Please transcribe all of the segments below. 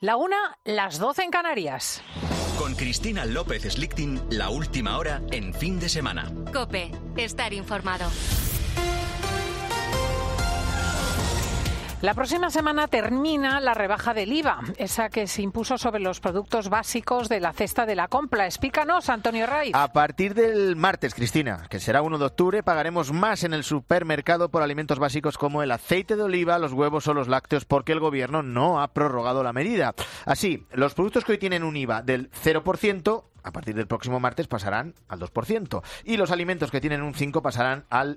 La 1, las 12 en Canarias. Con Cristina López Slichting, la última hora en fin de semana. COPE, estar informado. La próxima semana termina la rebaja del IVA, esa que se impuso sobre los productos básicos de la cesta de la compra. Explícanos, Antonio Raiz. A partir del martes, Cristina, que será 1 de octubre, pagaremos más en el supermercado por alimentos básicos como el aceite de oliva, los huevos o los lácteos, porque el gobierno no ha prorrogado la medida. Así, los productos que hoy tienen un IVA del 0%, a partir del próximo martes pasarán al 2%. Y los alimentos que tienen un 5% pasarán al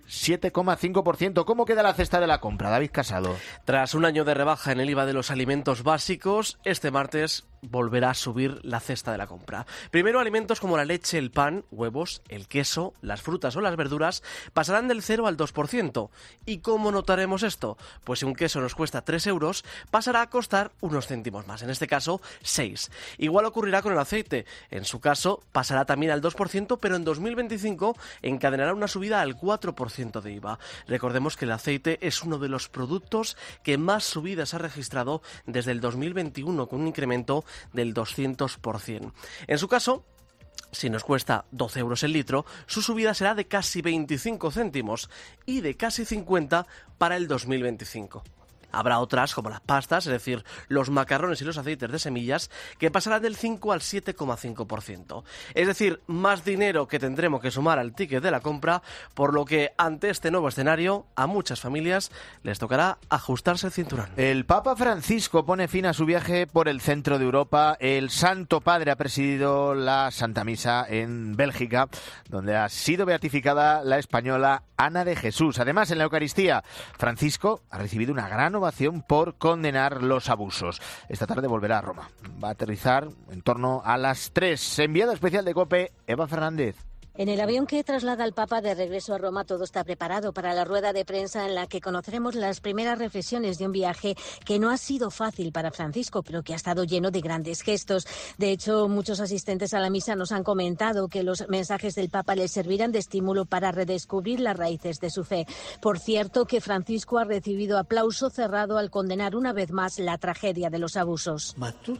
7,5%. ¿Cómo queda la cesta de la compra, David Casado? Tras un año de rebaja en el IVA de los alimentos básicos, este martes volverá a subir la cesta de la compra. Primero, alimentos como la leche, el pan, huevos, el queso, las frutas o las verduras pasarán del 0 al 2%. ¿Y cómo notaremos esto? Pues si un queso nos cuesta 3 euros, pasará a costar unos céntimos más, en este caso 6. Igual ocurrirá con el aceite. En su caso, pasará también al 2%, pero en 2025 encadenará una subida al 4% de IVA. Recordemos que el aceite es uno de los productos que más subidas ha registrado desde el 2021, con un incremento del 200%. En su caso, si nos cuesta 12 euros el litro, su subida será de casi 25 céntimos y de casi 50 para el 2025. Habrá otras, como las pastas, es decir, los macarrones y los aceites de semillas, que pasarán del 5 al 7,5%. Es decir, más dinero que tendremos que sumar al ticket de la compra, por lo que ante este nuevo escenario, a muchas familias les tocará ajustarse el cinturón. El Papa Francisco pone fin a su viaje por el centro de Europa. El Santo Padre ha presidido la Santa Misa en Bélgica, donde ha sido beatificada la española Ana de Jesús. Además, en la Eucaristía, Francisco ha recibido una gran ovación por condenar los abusos. Esta tarde volverá a Roma. Va a aterrizar en torno a las 3. Enviada especial de COPE, Eva Fernández. En el avión que traslada al Papa de regreso a Roma, todo está preparado para la rueda de prensa en la que conoceremos las primeras reflexiones de un viaje que no ha sido fácil para Francisco, pero que ha estado lleno de grandes gestos. De hecho, muchos asistentes a la misa nos han comentado que los mensajes del Papa les servirán de estímulo para redescubrir las raíces de su fe. Por cierto, que Francisco ha recibido aplauso cerrado al condenar una vez más la tragedia de los abusos.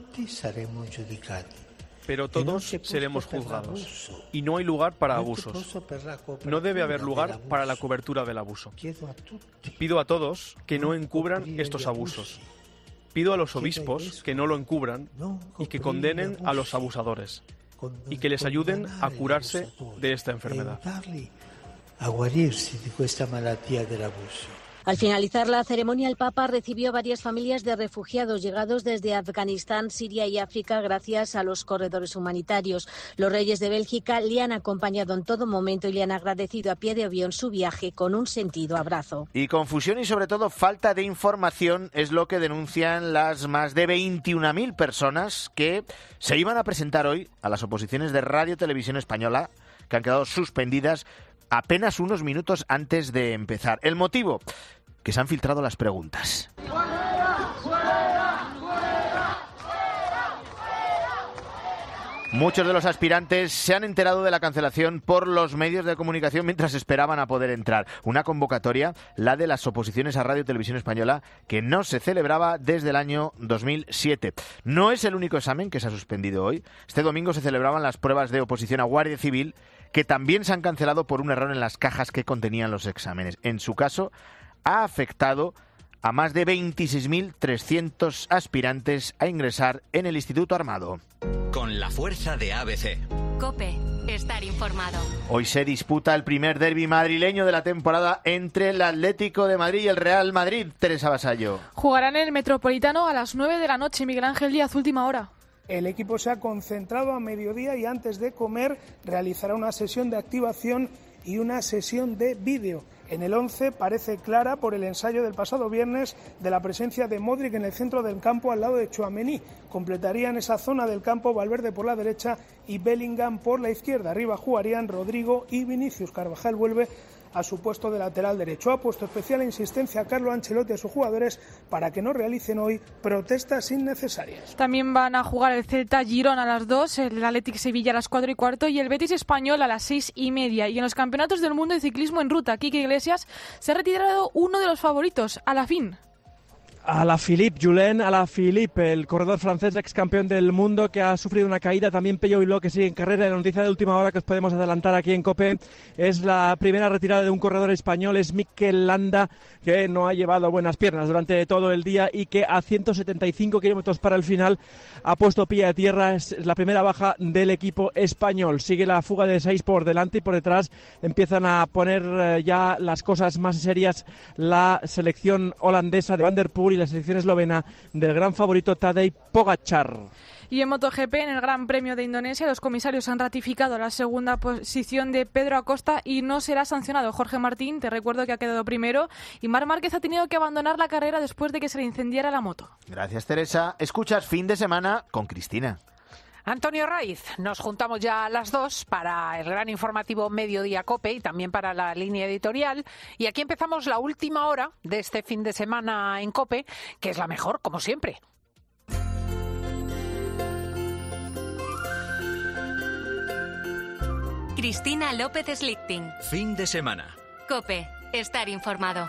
Pero todos seremos juzgados y no hay lugar para abusos. No debe haber lugar para la cobertura del abuso. Pido a todos que no encubran estos abusos. Pido a los obispos que no lo encubran y que condenen a los abusadores y que les ayuden a curarse de esta enfermedad. Al finalizar la ceremonia, el Papa recibió a varias familias de refugiados llegados desde Afganistán, Siria y África gracias a los corredores humanitarios. Los reyes de Bélgica le han acompañado en todo momento y le han agradecido a pie de avión su viaje con un sentido abrazo. Y confusión y sobre todo falta de información es lo que denuncian las más de 21.000 personas que se iban a presentar hoy a las oposiciones de Radio Televisión Española, que han quedado suspendidas apenas unos minutos antes de empezar. El motivo, que se han filtrado las preguntas. Muchos de los aspirantes se han enterado de la cancelación por los medios de comunicación mientras esperaban a poder entrar. Una convocatoria, la de las oposiciones a Radio Televisión Española, que no se celebraba desde el año 2007. No es el único examen que se ha suspendido hoy. Este domingo se celebraban las pruebas de oposición a Guardia Civil, que también se han cancelado por un error en las cajas que contenían los exámenes. En su caso, ha afectado a más de 26.300 aspirantes a ingresar en el Instituto Armado. Con la fuerza de ABC. COPE, estar informado. Hoy se disputa el primer derbi madrileño de la temporada entre el Atlético de Madrid y el Real Madrid. Teresa Vasallo. Jugarán en el Metropolitano a las 9 de la noche. Miguel Ángel Díaz, última hora. El equipo se ha concentrado a mediodía y antes de comer realizará una sesión de activación y una sesión de vídeo. En el 11 parece clara por el ensayo del pasado viernes de la presencia de Modric en el centro del campo al lado de Tchouaméni. Completarían esa zona del campo Valverde por la derecha y Bellingham por la izquierda. Arriba jugarían Rodrigo y Vinicius. Carvajal vuelve a su puesto de lateral derecho. Ha puesto especial insistencia a Carlo Ancelotti y a sus jugadores para que no realicen hoy protestas innecesarias. También van a jugar el Celta Girona a las 2, el Athletic Sevilla a las 4:15 y el Betis Español a las 6:30. Y en los campeonatos del mundo de ciclismo en ruta, Quique Iglesias se ha retirado uno de los favoritos, Alaphilippe. Alaphilippe, Julien Alaphilippe, el corredor francés ex campeón del mundo que ha sufrido una caída, también Pello Bilbao que sigue en carrera. La noticia de última hora que os podemos adelantar aquí en COPE es la primera retirada de un corredor español, es Mikel Landa, que no ha llevado buenas piernas durante todo el día y que a 175 kilómetros para el final ha puesto pie a tierra. Es la primera baja del equipo español. Sigue la fuga de 6 por delante y por detrás empiezan a poner ya las cosas más serias la selección holandesa de Van der Poel y la selección eslovena del gran favorito Tadej Pogačar. Y en MotoGP, en el Gran Premio de Indonesia, los comisarios han ratificado la segunda posición de Pedro Acosta y no será sancionado Jorge Martín. Te recuerdo que ha quedado primero y Marc Márquez ha tenido que abandonar la carrera después de que se le incendiara la moto. Gracias, Teresa. Escuchas Fin de Semana con Cristina. Antonio Raiz, nos juntamos ya a las 2 para el gran informativo Mediodía COPE y también para la línea editorial. Y aquí empezamos la última hora de este fin de semana en COPE, que es la mejor, como siempre. Cristina López Slichting. Fin de semana. COPE. Estar informado.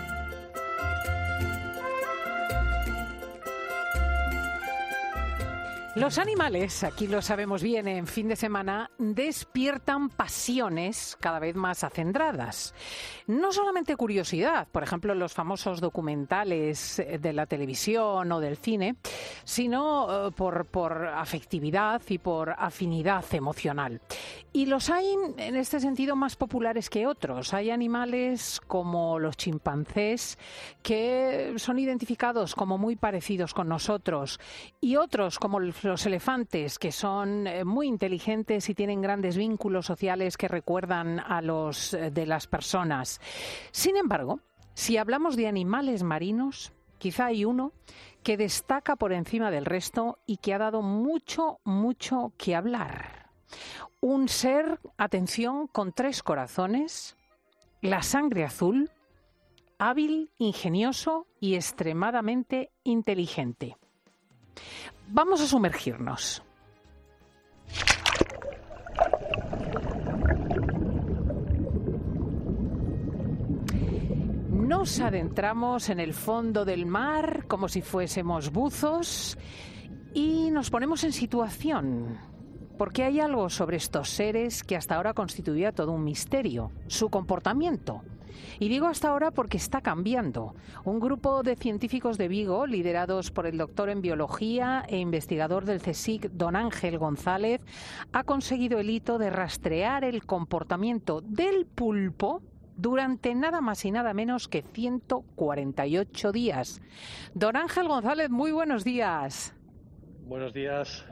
Los animales, aquí lo sabemos bien, en fin de semana, despiertan pasiones cada vez más acendradas. No solamente curiosidad, por ejemplo, los famosos documentales de la televisión o del cine, sino por afectividad y por afinidad emocional. Y los hay, en este sentido, más populares que otros. Hay animales como los chimpancés que son identificados como muy parecidos con nosotros y otros como los elefantes, que son muy inteligentes y tienen grandes vínculos sociales que recuerdan a los de las personas. Sin embargo, si hablamos de animales marinos, quizá hay uno que destaca por encima del resto y que ha dado mucho que hablar. Un ser, atención, con 3 corazones, la sangre azul, hábil, ingenioso y extremadamente inteligente. Vamos a sumergirnos. Nos adentramos en el fondo del mar como si fuésemos buzos y nos ponemos en situación, porque hay algo sobre estos seres que hasta ahora constituía todo un misterio, su comportamiento. Y digo hasta ahora porque está cambiando. Un grupo de científicos de Vigo, liderados por el doctor en biología e investigador del CSIC, don Ángel González, ha conseguido el hito de rastrear el comportamiento del pulpo durante nada más y nada menos que 148 días. Don Ángel González, muy buenos días. Buenos días.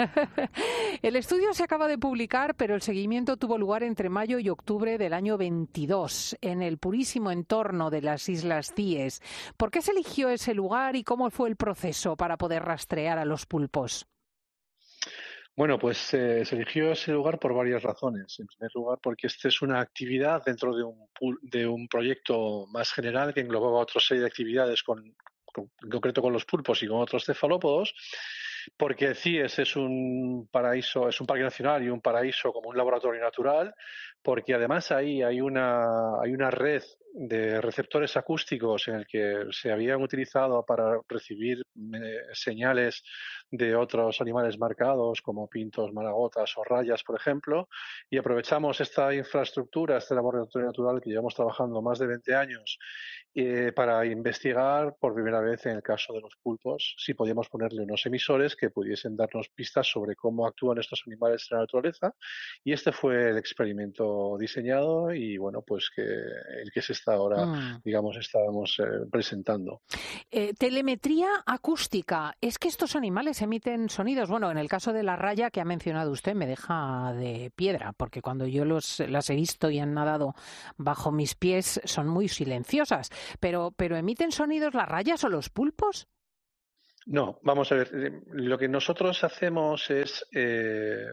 El estudio se acaba de publicar, pero el seguimiento tuvo lugar entre mayo y octubre del año 22, en el purísimo entorno de las Islas Cíes. ¿Por qué se eligió ese lugar y cómo fue el proceso para poder rastrear a los pulpos? Bueno, pues se eligió ese lugar por varias razones. En primer lugar, porque esta es una actividad dentro de un proyecto más general que englobaba otra serie de actividades en concreto con los pulpos y con otros cefalópodos. Porque CIES es un paraíso, es un parque nacional y un paraíso como un laboratorio natural, porque además ahí hay una red de receptores acústicos en el que se habían utilizado para recibir señales de otros animales marcados como pintos, maragotas o rayas, por ejemplo, y aprovechamos esta infraestructura, este laboratorio natural que llevamos trabajando más de 20 años para investigar por primera vez en el caso de los pulpos si podíamos ponerle unos emisores que pudiesen darnos pistas sobre cómo actúan estos animales en la naturaleza, y este fue el experimento diseñado y bueno, pues el que se está ahora, digamos, estábamos presentando. Telemetría acústica. Es que estos animales emiten sonidos. Bueno, en el caso de la raya que ha mencionado usted me deja de piedra, porque cuando yo las he visto y han nadado bajo mis pies son muy silenciosas. Pero ¿emiten sonidos las rayas o los pulpos? No, vamos a ver. Lo que nosotros hacemos es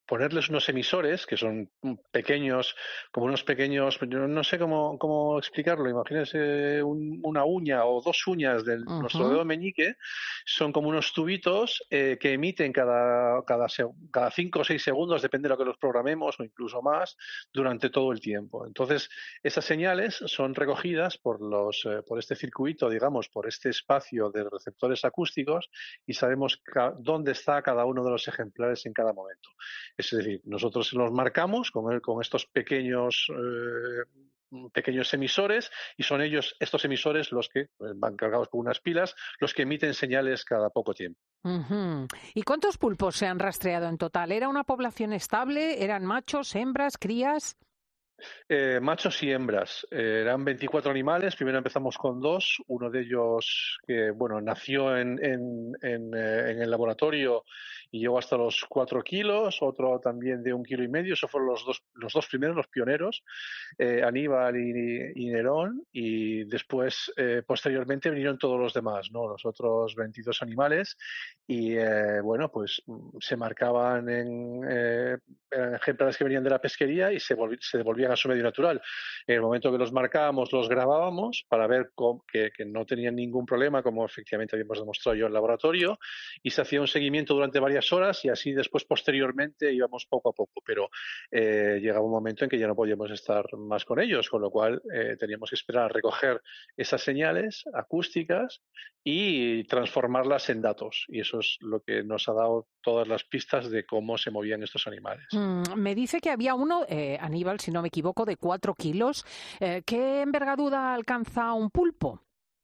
ponerles unos emisores que son pequeños, como unos pequeños, yo no sé cómo explicarlo, imagínense una uña o 2 uñas de nuestro dedo meñique, son como unos tubitos que emiten cada 5 o 6 segundos, depende de lo que los programemos o incluso más, durante todo el tiempo. Entonces, esas señales son recogidas por este circuito, digamos, por este espacio de receptores acústicos y sabemos dónde está cada uno de los ejemplares en cada momento. Es decir, nosotros los marcamos con estos pequeños emisores y son estos emisores los que van cargados con unas pilas, los que emiten señales cada poco tiempo. ¿Y cuántos pulpos se han rastreado en total? ¿Era una población estable? ¿Eran machos, hembras, crías? Machos y hembras. Eran 24 animales. Primero empezamos con 2. Uno de ellos que nació en el laboratorio y llegó hasta los 4 kilos. Otro también de 1,5 kilos. Esos fueron los dos primeros, los pioneros, Aníbal y Nerón. Y después, posteriormente, vinieron todos los demás, ¿no? Los otros 22 animales. Y pues se marcaban en ejemplares que venían de la pesquería y se devolvían a su medio natural. En el momento que los marcábamos, los grabábamos para ver que no tenían ningún problema, como efectivamente habíamos demostrado yo en el laboratorio, y se hacía un seguimiento durante varias horas y así después, posteriormente, íbamos poco a poco. Pero llegaba un momento en que ya no podíamos estar más con ellos, con lo cual teníamos que esperar a recoger esas señales acústicas y transformarlas en datos. Y eso es lo que nos ha dado todas las pistas de cómo se movían estos animales. Me dice que había uno, Aníbal, si no me equivoco, de 4 kilos. ¿Qué envergadura alcanza un pulpo?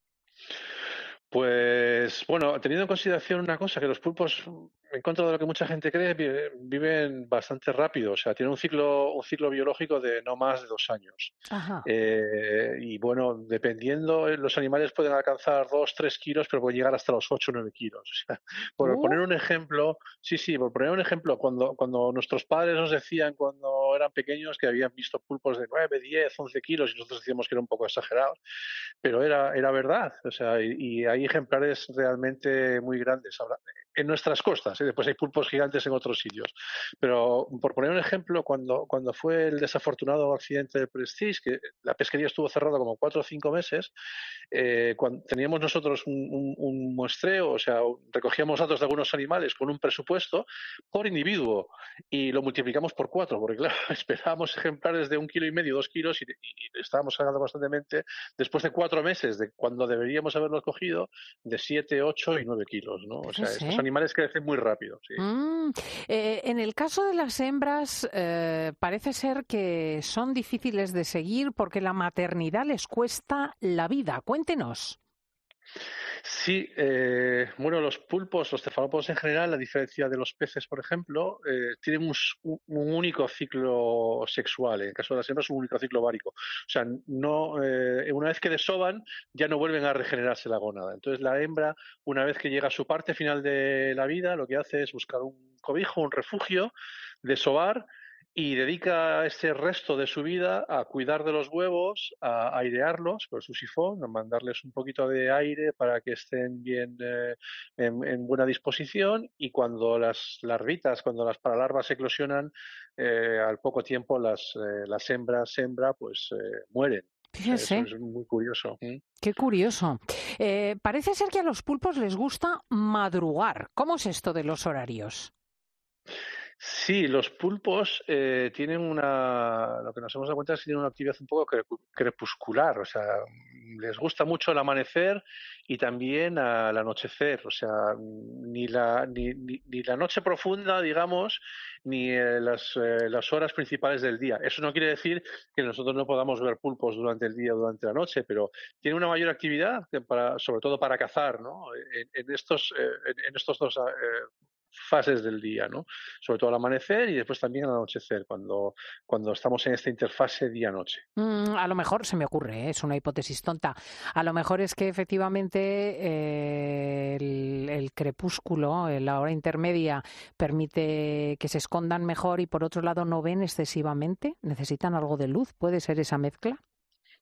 Pues teniendo en consideración una cosa, que los pulpos, en contra de lo que mucha gente cree, viven bastante rápido, o sea, tienen un ciclo biológico de no más de 2 años. Y dependiendo, los animales pueden alcanzar 2-3 kilos, pero pueden llegar hasta los 8-9 kilos. O sea, por poner un ejemplo, cuando nuestros padres nos decían cuando eran pequeños que habían visto pulpos de 9, 10, 11 kilos y nosotros decíamos que era un poco exagerado, pero era verdad, o sea, y hay ejemplares realmente muy grandes ahora en nuestras costas, después hay pulpos gigantes en otros sitios, pero por poner un ejemplo, cuando fue el desafortunado accidente del Prestige, que la pesquería estuvo cerrada como 4 o 5 meses, cuando teníamos nosotros un muestreo, o sea, recogíamos datos de algunos animales con un presupuesto por individuo y lo multiplicamos por 4, porque claro, esperábamos ejemplares de 1,5 kilos, 2 kilos y estábamos sacando constantemente, después de 4 meses de cuando deberíamos haberlos cogido, de 7, 8 y 9 kilos, ¿no? O sea, estos animales crecen muy rápido. Sí. En el caso de las hembras, parece ser que son difíciles de seguir porque la maternidad les cuesta la vida. Cuéntenos. Sí, los pulpos, los cefalópodos en general, a diferencia de los peces, por ejemplo, tienen un único ciclo sexual. En el caso de las hembras, un único ciclo ovárico. O sea, una vez que desovan, ya no vuelven a regenerarse la gónada. Entonces, la hembra, una vez que llega a su parte final de la vida, lo que hace es buscar un cobijo, un refugio, desovar, y dedica ese resto de su vida a cuidar de los huevos, a airearlos con su sifón, a mandarles un poquito de aire para que estén bien en buena disposición, y cuando las larvitas, cuando las paralarvas eclosionan, al poco tiempo las hembras mueren. Fíjese. Eso es muy curioso. Qué curioso. Parece ser que a los pulpos les gusta madrugar. ¿Cómo es esto de los horarios? Sí, los pulpos tienen lo que nos hemos dado cuenta es que tienen una actividad un poco crepuscular, o sea, les gusta mucho el amanecer y también al anochecer, o sea, ni la noche profunda, digamos, ni las horas principales del día. Eso no quiere decir que nosotros no podamos ver pulpos durante el día o durante la noche, pero tienen una mayor actividad, sobre todo para cazar, ¿no? En estos dos fases del día, ¿no? Sobre todo al amanecer y después también al anochecer, cuando estamos en esta interfase día-noche. A lo mejor, se me ocurre, es una hipótesis tonta, a lo mejor es que efectivamente el crepúsculo, la hora intermedia, permite que se escondan mejor y por otro lado no ven excesivamente, necesitan algo de luz, ¿puede ser esa mezcla?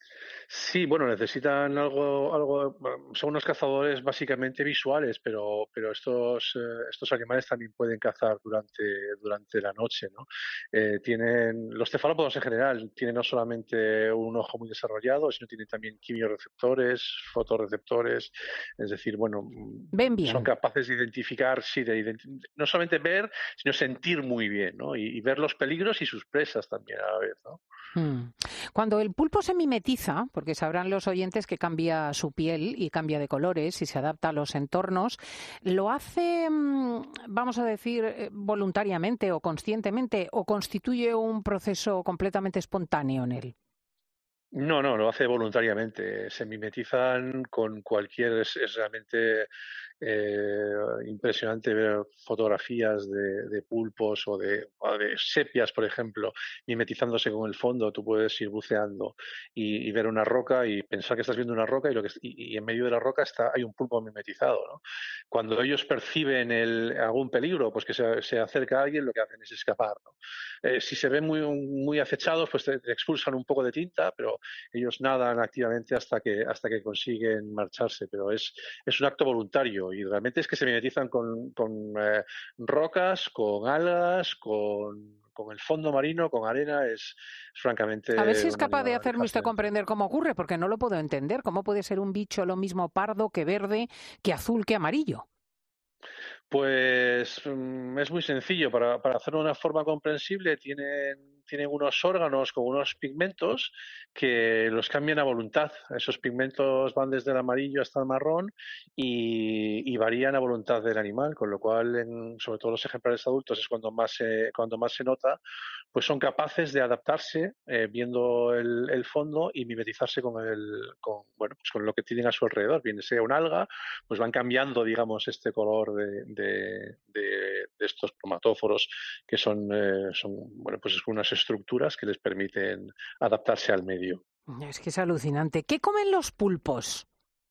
Sí, bueno, necesitan son unos cazadores básicamente visuales, pero estos animales también pueden cazar durante la noche, ¿no? Los cefalópodos en general tienen no solamente un ojo muy desarrollado, sino tienen también quimiorreceptores, fotorreceptores, es decir, bueno, Ven bien. son capaces de identificar, no solamente ver, sino sentir muy bien, ¿no? Y ver los peligros y sus presas también a la vez, ¿no? Cuando el pulpo se mimetiza, porque sabrán los oyentes que cambia su piel y cambia de colores y se adapta a los entornos, ¿lo hace, vamos a decir, voluntariamente o conscientemente o constituye un proceso completamente espontáneo en él? No, lo hace voluntariamente. Se mimetizan con es realmente impresionante ver fotografías de pulpos o de sepias, por ejemplo, mimetizándose con el fondo. Tú puedes ir buceando y ver una roca y pensar que estás viendo una roca y en medio de la roca hay un pulpo mimetizado, ¿no? Cuando ellos perciben algún peligro, pues que se acerca a alguien, lo que hacen es escapar, ¿no? Si se ven muy, muy acechados, pues te expulsan un poco de tinta, pero ellos nadan activamente hasta que consiguen marcharse, pero es un acto voluntario y realmente es que se mimetizan con rocas, con algas, con el fondo marino, con arena, es francamente... A ver si es capaz de animal hacerme usted fascinante. comprender cómo ocurre, porque no lo puedo entender. ¿Cómo puede ser un bicho lo mismo pardo que verde, que azul, que amarillo? Pues es muy sencillo. Para hacerlo de una forma comprensible, tienen unos órganos con unos pigmentos que los cambian a voluntad. Esos pigmentos van desde el amarillo hasta el marrón y varían a voluntad del animal, con lo cual, sobre todo los ejemplares adultos, es cuando más se nota, pues son capaces de adaptarse viendo el fondo y mimetizarse con lo que tienen a su alrededor. Bien sea un alga, pues van cambiando, digamos, este color de estos cromatóforos que son pues unas estructuras que les permiten adaptarse al medio. Es que es alucinante. ¿Qué comen los pulpos?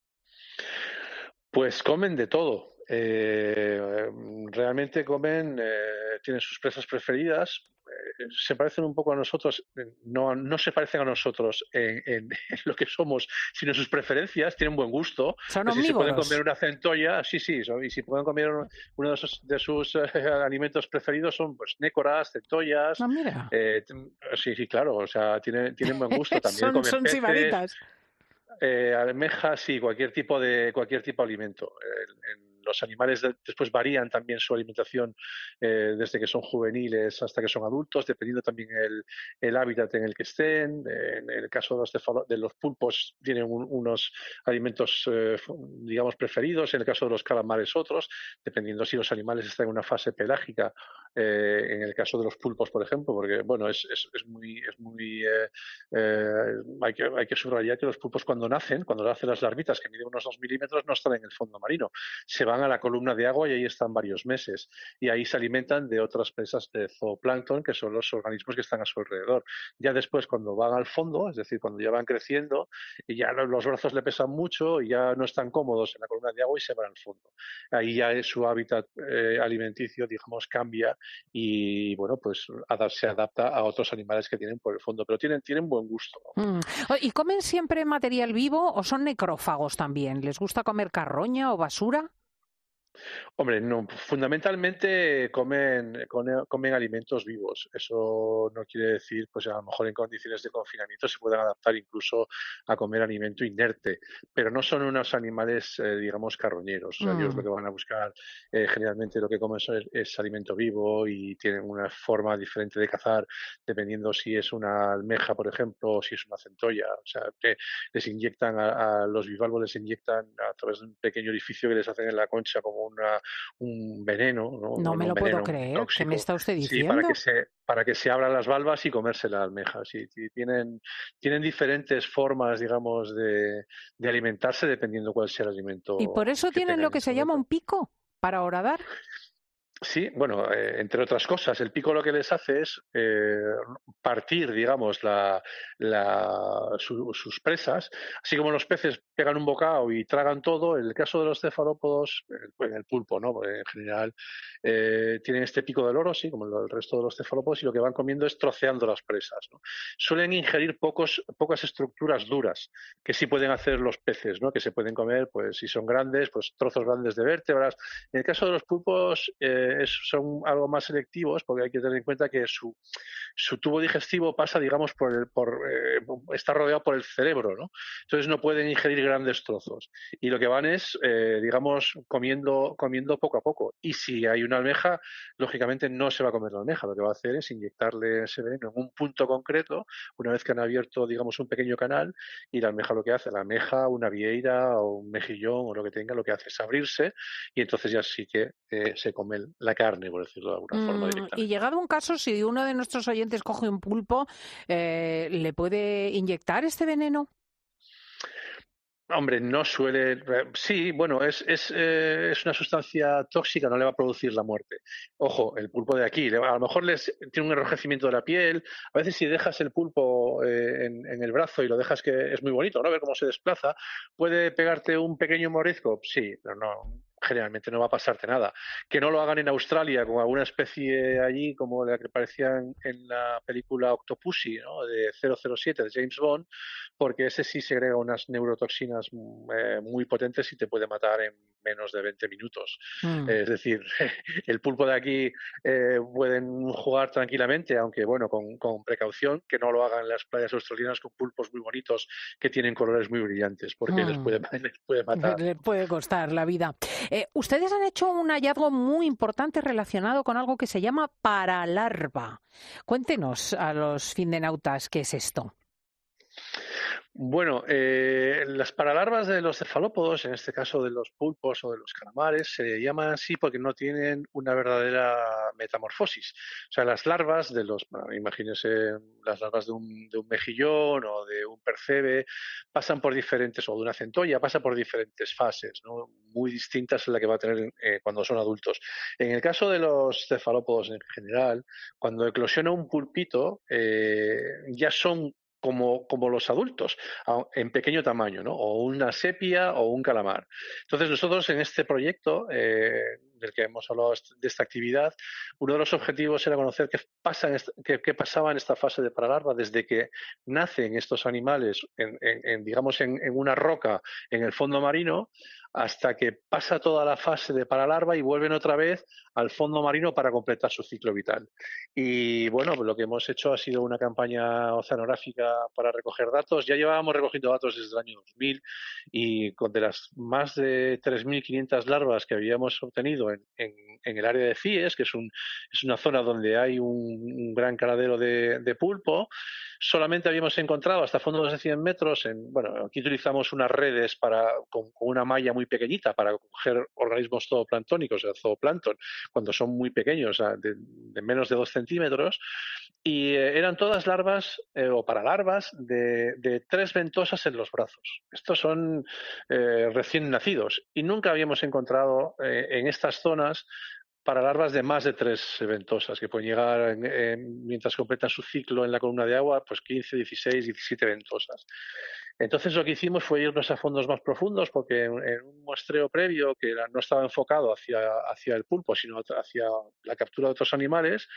Pues comen de todo. Realmente tienen sus presas preferidas. Se parecen un poco a nosotros, no se parecen a nosotros en lo que somos, sino en sus preferencias. Tienen buen gusto. Son Si se pueden omnívoros. comer una centolla, sí, y si pueden comer uno de sus alimentos preferidos son pues nécoras, centollas. Ah, mira. Sí, claro, o sea, tienen buen gusto. También comen son peces. sibaritas. Almejas y cualquier tipo de alimento. Los animales después varían también su alimentación desde que son juveniles hasta que son adultos, dependiendo también el hábitat en el que estén. En el caso de los pulpos tienen unos alimentos, digamos, preferidos. En el caso de los calamares otros, dependiendo si los animales están en una fase pelágica. En el caso de los pulpos, por ejemplo, porque bueno, hay que subrayar que los pulpos cuando nacen las larvitas, que miden unos 2 milímetros, no están en el fondo marino. Se van a la columna de agua y ahí están varios meses. Y ahí se alimentan de otras presas de zooplancton, que son los organismos que están a su alrededor. Ya después, cuando van al fondo, es decir, cuando ya van creciendo, y ya los brazos le pesan mucho y ya no están cómodos en la columna de agua y se van al fondo. Ahí ya su hábitat alimenticio, digamos, cambia y, bueno, pues se adapta a otros animales que tienen por el fondo. Pero tienen buen gusto, ¿no? ¿Y comen siempre material vivo o son necrófagos también? ¿Les gusta comer carroña o basura? Hombre, no, fundamentalmente comen alimentos vivos. Eso no quiere decir, pues a lo mejor en condiciones de confinamiento se puedan adaptar incluso a comer alimento inerte, pero no son unos animales, digamos, carroñeros. O sea, ellos lo que van a buscar, generalmente lo que comen es alimento vivo y tienen una forma diferente de cazar, dependiendo si es una almeja, por ejemplo, o si es una centolla. O sea, que les inyectan a los bivalvos, les inyectan a través de un pequeño orificio que les hacen en la concha como un veneno, ¿no? No me lo puedo creer. Tóxico. ¿Qué me está usted diciendo? Sí, para que se abran las valvas y comerse la almeja. Sí, tienen diferentes formas, digamos, de alimentarse dependiendo cuál sea el alimento. ¿Y por eso tienen lo que se llama un pico para horadar? Sí, bueno, entre otras cosas, el pico lo que les hace es partir, digamos, sus presas, así como los peces pegan un bocado y tragan todo. En el caso de los cefalópodos, el pulpo, ¿no? En general, tienen este pico del oro, sí, como el resto de los cefalópodos, y lo que van comiendo es troceando las presas, ¿no? Suelen ingerir pocas estructuras duras, que sí pueden hacer los peces, ¿no? Que se pueden comer, pues si son grandes, pues trozos grandes de vértebras. En el caso de los pulpos, son algo más selectivos, porque hay que tener en cuenta que su tubo digestivo pasa, digamos, está rodeado por el cerebro, ¿no? Entonces no pueden ingerir grandes trozos. Y lo que van es, digamos, comiendo poco a poco. Y si hay una almeja, lógicamente no se va a comer la almeja. Lo que va a hacer es inyectarle ese veneno en un punto concreto, una vez que han abierto, digamos, un pequeño canal, y la almeja lo que hace, una vieira o un mejillón o lo que tenga, lo que hace es abrirse, y entonces ya sí que se come la carne, por decirlo de alguna forma directamente. Y llegado un caso, si uno de nuestros oyentes coge un pulpo, ¿le puede inyectar este veneno? Hombre, no suele. Sí, bueno, es una sustancia tóxica, no le va a producir la muerte. Ojo, el pulpo de aquí, a lo mejor tiene un enrojecimiento de la piel. A veces, si dejas el pulpo en el brazo y lo dejas, que es muy bonito, ¿no? Ver cómo se desplaza, puede pegarte un pequeño morisco. Sí, pero no. Generalmente no va a pasarte nada. Que no lo hagan en Australia con alguna especie allí, como la que parecía en la película Octopussy, ¿no? De 007 de James Bond, porque ese sí segrega unas neurotoxinas muy potentes y te puede matar en menos de 20 minutos. Es decir, el pulpo de aquí pueden jugar tranquilamente, aunque bueno, con precaución, que no lo hagan en las playas australianas con pulpos muy bonitos que tienen colores muy brillantes, porque les puede matar. Les puede costar la vida. Ustedes han hecho un hallazgo muy importante relacionado con algo que se llama paralarva. Cuéntenos a los findenautas qué es esto. Bueno, las paralarvas de los cefalópodos, en este caso de los pulpos o de los calamares, se llaman así porque no tienen una verdadera metamorfosis. O sea, las larvas imagínense, las larvas de un mejillón o de un percebe, pasan por diferentes, o de una centolla, pasan por diferentes fases, ¿no? Muy distintas a la que va a tener cuando son adultos. En el caso de los cefalópodos en general, cuando eclosiona un pulpito, ya son como los adultos, en pequeño tamaño, ¿no? O una sepia o un calamar. Entonces nosotros en este proyecto del que hemos hablado de esta actividad, uno de los objetivos era conocer qué pasaba en esta fase de paralarva desde que nacen estos animales digamos en una roca en el fondo marino hasta que pasa toda la fase de paralarva y vuelven otra vez al fondo marino para completar su ciclo vital. Y bueno, lo que hemos hecho ha sido una campaña oceanográfica para recoger datos. Ya llevábamos recogiendo datos desde el año 2000 y de las más de 3.500 larvas que habíamos obtenido en el área de Fies, que es una zona donde hay un gran caladero de pulpo, solamente habíamos encontrado hasta fondos de 100 metros. Aquí utilizamos unas redes con una malla muy pequeñita para coger organismos zooplanctónicos, o sea, zooplancton, cuando son muy pequeños, de menos de 2 centímetros, y eran todas larvas o paralarvas de 3 ventosas en los brazos. Estos son recién nacidos y nunca habíamos encontrado en estas zonas paralarvas de más de 3 ventosas, que pueden llegar, mientras completan su ciclo en la columna de agua, pues 15, 16, 17 ventosas. Entonces lo que hicimos fue irnos a fondos más profundos, porque en un muestreo previo que no estaba enfocado hacia el pulpo, sino hacia la captura de otros animales,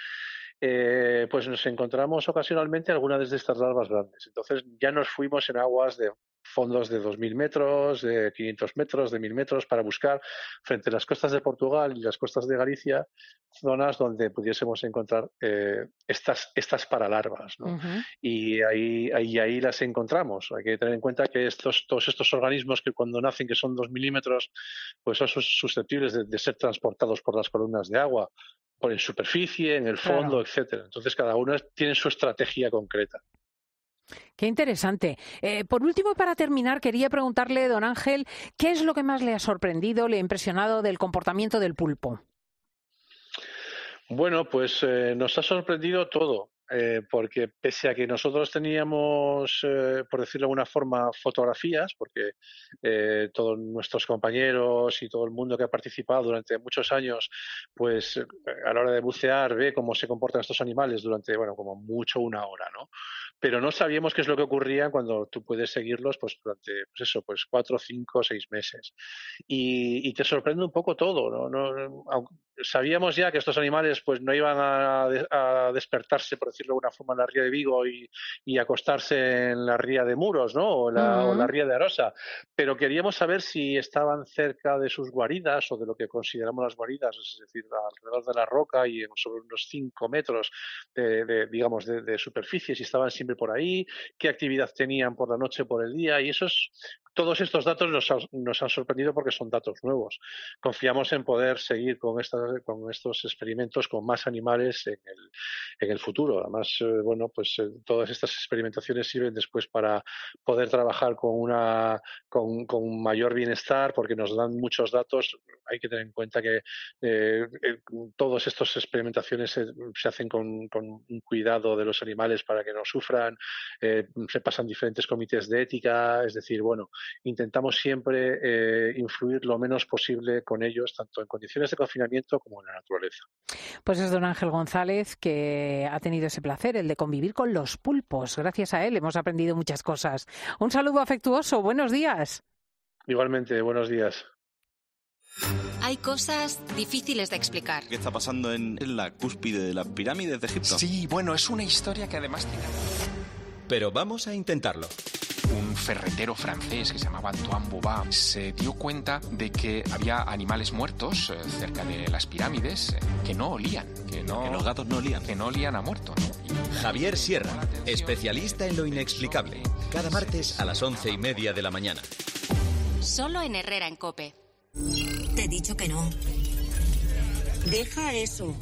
pues nos encontramos ocasionalmente algunas de estas larvas grandes. Entonces ya nos fuimos en aguas de fondos de 2.000 metros, de 500 metros, de 1.000 metros, para buscar frente a las costas de Portugal y las costas de Galicia zonas donde pudiésemos encontrar estas paralarvas, ¿no? Uh-huh. Y ahí las encontramos. Hay que tener en cuenta que todos estos organismos que cuando nacen, que son 2 milímetros, pues son susceptibles de ser transportados por las columnas de agua, en superficie, en el fondo, claro, etcétera. Entonces cada uno tiene su estrategia concreta. Qué interesante. Por último, para terminar, quería preguntarle, don Ángel, ¿qué es lo que más le ha sorprendido, le ha impresionado del comportamiento del pulpo? Bueno, pues nos ha sorprendido todo. porque pese a que nosotros teníamos, por decirlo de alguna forma, fotografías, porque todos nuestros compañeros y todo el mundo que ha participado durante muchos años, pues a la hora de bucear ve cómo se comportan estos animales durante, bueno, como mucho una hora, ¿no? Pero no sabíamos qué es lo que ocurría cuando tú puedes seguirlos pues durante, pues eso, pues 4, 5, 6 meses. Y te sorprende un poco todo, ¿no? Sabíamos ya que estos animales pues no iban a despertarse, por decirlo de alguna forma, en la ría de Vigo y acostarse en la ría de Muros, ¿no? O la ría de Arosa, pero queríamos saber si estaban cerca de sus guaridas o de lo que consideramos las guaridas, es decir, alrededor de la roca y sobre unos 5 metros de superficie, si estaban siempre por ahí, qué actividad tenían por la noche, por el día, y todos estos datos nos han sorprendido porque son datos nuevos. Confiamos en poder seguir con estos experimentos con más animales en el futuro. Además, todas estas experimentaciones sirven después para poder trabajar con mayor bienestar porque nos dan muchos datos. Hay que tener en cuenta que todas estas experimentaciones se hacen con un cuidado de los animales para que no sufran, se pasan diferentes comités de ética, es decir, intentamos siempre influir lo menos posible con ellos, tanto en condiciones de confinamiento como en la naturaleza. Pues es don Ángel González, que ha tenido ese placer, el de convivir con los pulpos. Gracias a él hemos aprendido muchas cosas. Un saludo afectuoso, buenos días. Igualmente, buenos días. Hay cosas difíciles de explicar. ¿Qué está pasando en la cúspide de las pirámides de Egipto? Sí, bueno, es una historia que además tiene... Pero vamos a intentarlo. Un ferretero francés que se llamaba Antoine Bouvard se dio cuenta de que había animales muertos cerca de las pirámides que no olían. Que los gatos no olían. Que no olían a muerto, ¿no? Javier Sierra, especialista en lo inexplicable. Cada martes a las 11:30 de la mañana. Solo en Herrera en COPE. Te he dicho que no. Deja eso.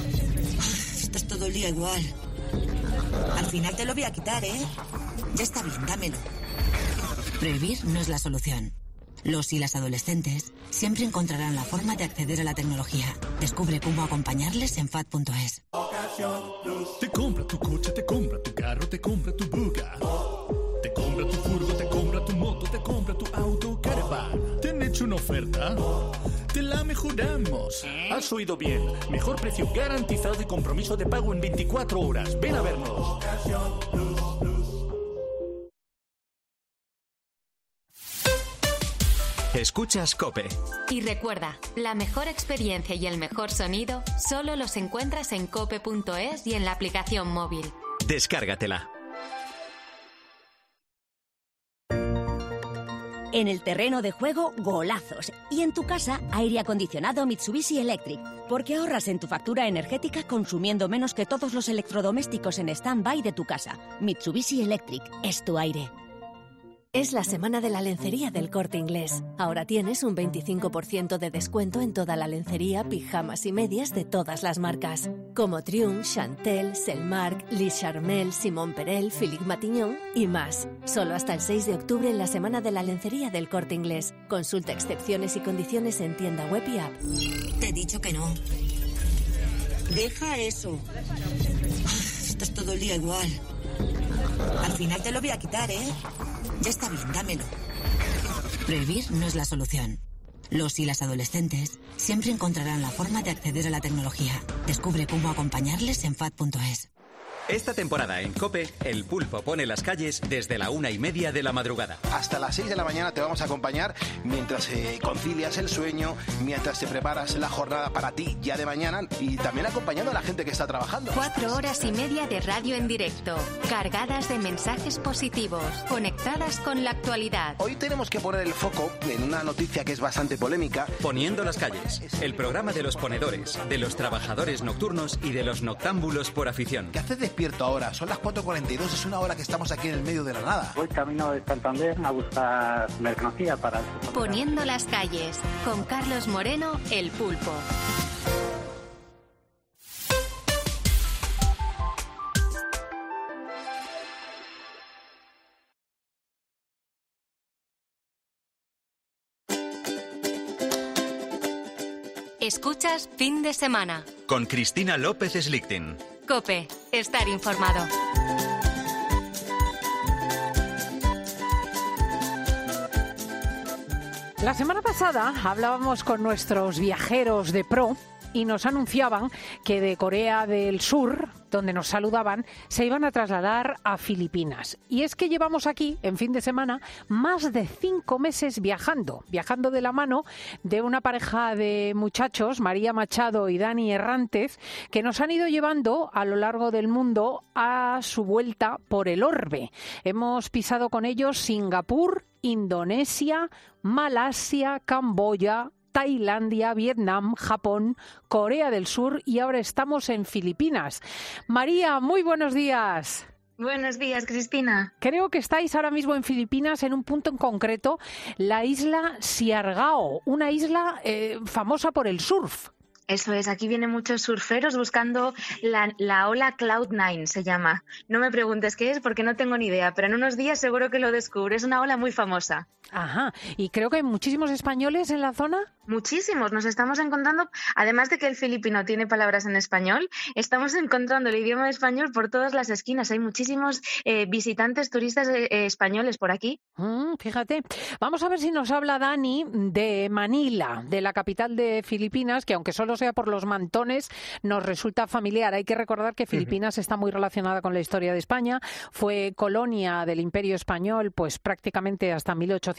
Estás todo el día igual. Al final te lo voy a quitar, ¿eh? Ya está bien, dámelo. Prohibir no es la solución. Los y las adolescentes siempre encontrarán la forma de acceder a la tecnología. Descubre cómo acompañarles en FAD.es. Te compra tu coche, te compra tu carro, te compra tu buga. Te compra tu furgo, te compra tu moto, te compra tu auto, caravan. ¿Te han hecho una oferta? Te la mejoramos. Has oído bien. Mejor precio garantizado y compromiso de pago en 24 horas. Ven a vernos. Escuchas COPE. Y recuerda, la mejor experiencia y el mejor sonido solo los encuentras en cope.es y en la aplicación móvil. Descárgatela. En el terreno de juego, golazos. Y en tu casa, aire acondicionado Mitsubishi Electric. Porque ahorras en tu factura energética consumiendo menos que todos los electrodomésticos en stand-by de tu casa. Mitsubishi Electric es tu aire. Es la semana de la lencería del Corte Inglés. Ahora tienes un 25% de descuento en toda la lencería, pijamas y medias de todas las marcas. Como Triumph, Chantel, Selmark, Lis Charmel, Simon Perel, Philippe Matignon y más. Solo hasta el 6 de octubre en la semana de la lencería del Corte Inglés. Consulta excepciones y condiciones en tienda web y app. Te he dicho que no. Deja eso. Estás todo el día igual. Al final te lo voy a quitar, ¿eh? Ya está bien, dámelo. Prohibir no es la solución. Los y las adolescentes siempre encontrarán la forma de acceder a la tecnología. Descubre cómo acompañarles en FAD.es. Esta temporada en COPE, el pulpo pone las calles desde la 1:30 de la madrugada. Hasta las 6 de la mañana te vamos a acompañar mientras concilias el sueño, mientras te preparas la jornada para ti ya de mañana y también acompañando a la gente que está trabajando. 4 horas y media de radio en directo, cargadas de mensajes positivos, conectadas con la actualidad. Hoy tenemos que poner el foco en una noticia que es bastante polémica. Poniendo las calles, el programa de los ponedores, de los trabajadores nocturnos y de los noctámbulos por afición. ¿Qué haces despierto ahora? Son las 4:42, es una hora que estamos aquí en el medio de la nada. Voy camino de Santander a buscar mercancía para... Poniendo las calles, con Carlos Moreno, el pulpo. Escuchas Fin de Semana con Cristina López Slichting. COPE. Estar informado. La semana pasada hablábamos con nuestros viajeros de pro y nos anunciaban que de Corea del Sur, donde nos saludaban, se iban a trasladar a Filipinas. Y es que llevamos aquí, en fin de semana, más de 5 meses viajando de la mano de una pareja de muchachos, María Machado y Dani Herrantes, que nos han ido llevando a lo largo del mundo a su vuelta por el orbe. Hemos pisado con ellos Singapur, Indonesia, Malasia, Camboya, Tailandia, Vietnam, Japón, Corea del Sur y ahora estamos en Filipinas. María, muy buenos días. Buenos días, Cristina. Creo que estáis ahora mismo en Filipinas en un punto en concreto, la isla Siargao, una isla famosa por el surf. Eso es, aquí vienen muchos surferos buscando la ola Cloud9, se llama. No me preguntes qué es porque no tengo ni idea, pero en unos días seguro que lo descubro. Es una ola muy famosa. Ajá, y creo que hay muchísimos españoles en la zona. Muchísimos, nos estamos encontrando, además de que el filipino tiene palabras en español, estamos encontrando el idioma español por todas las esquinas. Hay muchísimos visitantes, turistas españoles por aquí. Fíjate, vamos a ver si nos habla Dani de Manila, de la capital de Filipinas, que aunque solo sea por los mantones, nos resulta familiar. Hay que recordar que Filipinas está muy relacionada con la historia de España, fue colonia del Imperio Español pues prácticamente hasta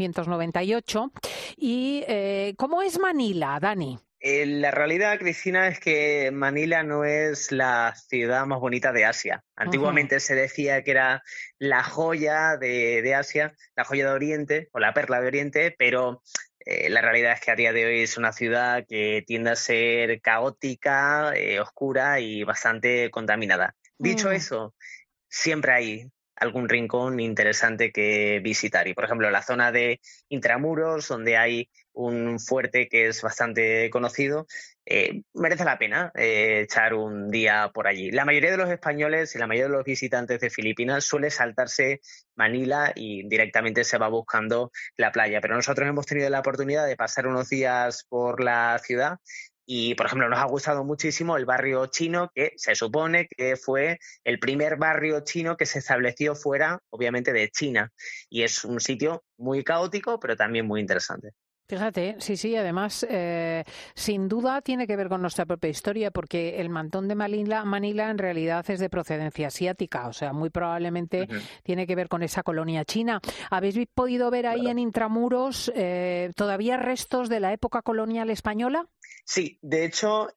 1898. ¿Y cómo es Manila, Dani? La realidad, Cristina, es que Manila no es la ciudad más bonita de Asia. Antiguamente se decía que era la joya de Asia, la joya de Oriente o la perla de Oriente, pero la realidad es que a día de hoy es una ciudad que tiende a ser caótica, oscura y bastante contaminada. Dicho eso, siempre hay algún rincón interesante que visitar. Y, por ejemplo, la zona de Intramuros, donde hay un fuerte que es bastante conocido, merece la pena echar un día por allí. La mayoría de los españoles y la mayoría de los visitantes de Filipinas suele saltarse Manila y directamente se va buscando la playa. Pero nosotros hemos tenido la oportunidad de pasar unos días por la ciudad y, por ejemplo, nos ha gustado muchísimo el barrio chino, que se supone que fue el primer barrio chino que se estableció fuera, obviamente, de China. Y es un sitio muy caótico, pero también muy interesante. Fíjate, sí, además, sin duda tiene que ver con nuestra propia historia, porque el mantón de Manila en realidad es de procedencia asiática, o sea, muy probablemente tiene que ver con esa colonia china. ¿Habéis podido ver ahí en Intramuros todavía restos de la época colonial española? Sí, de hecho,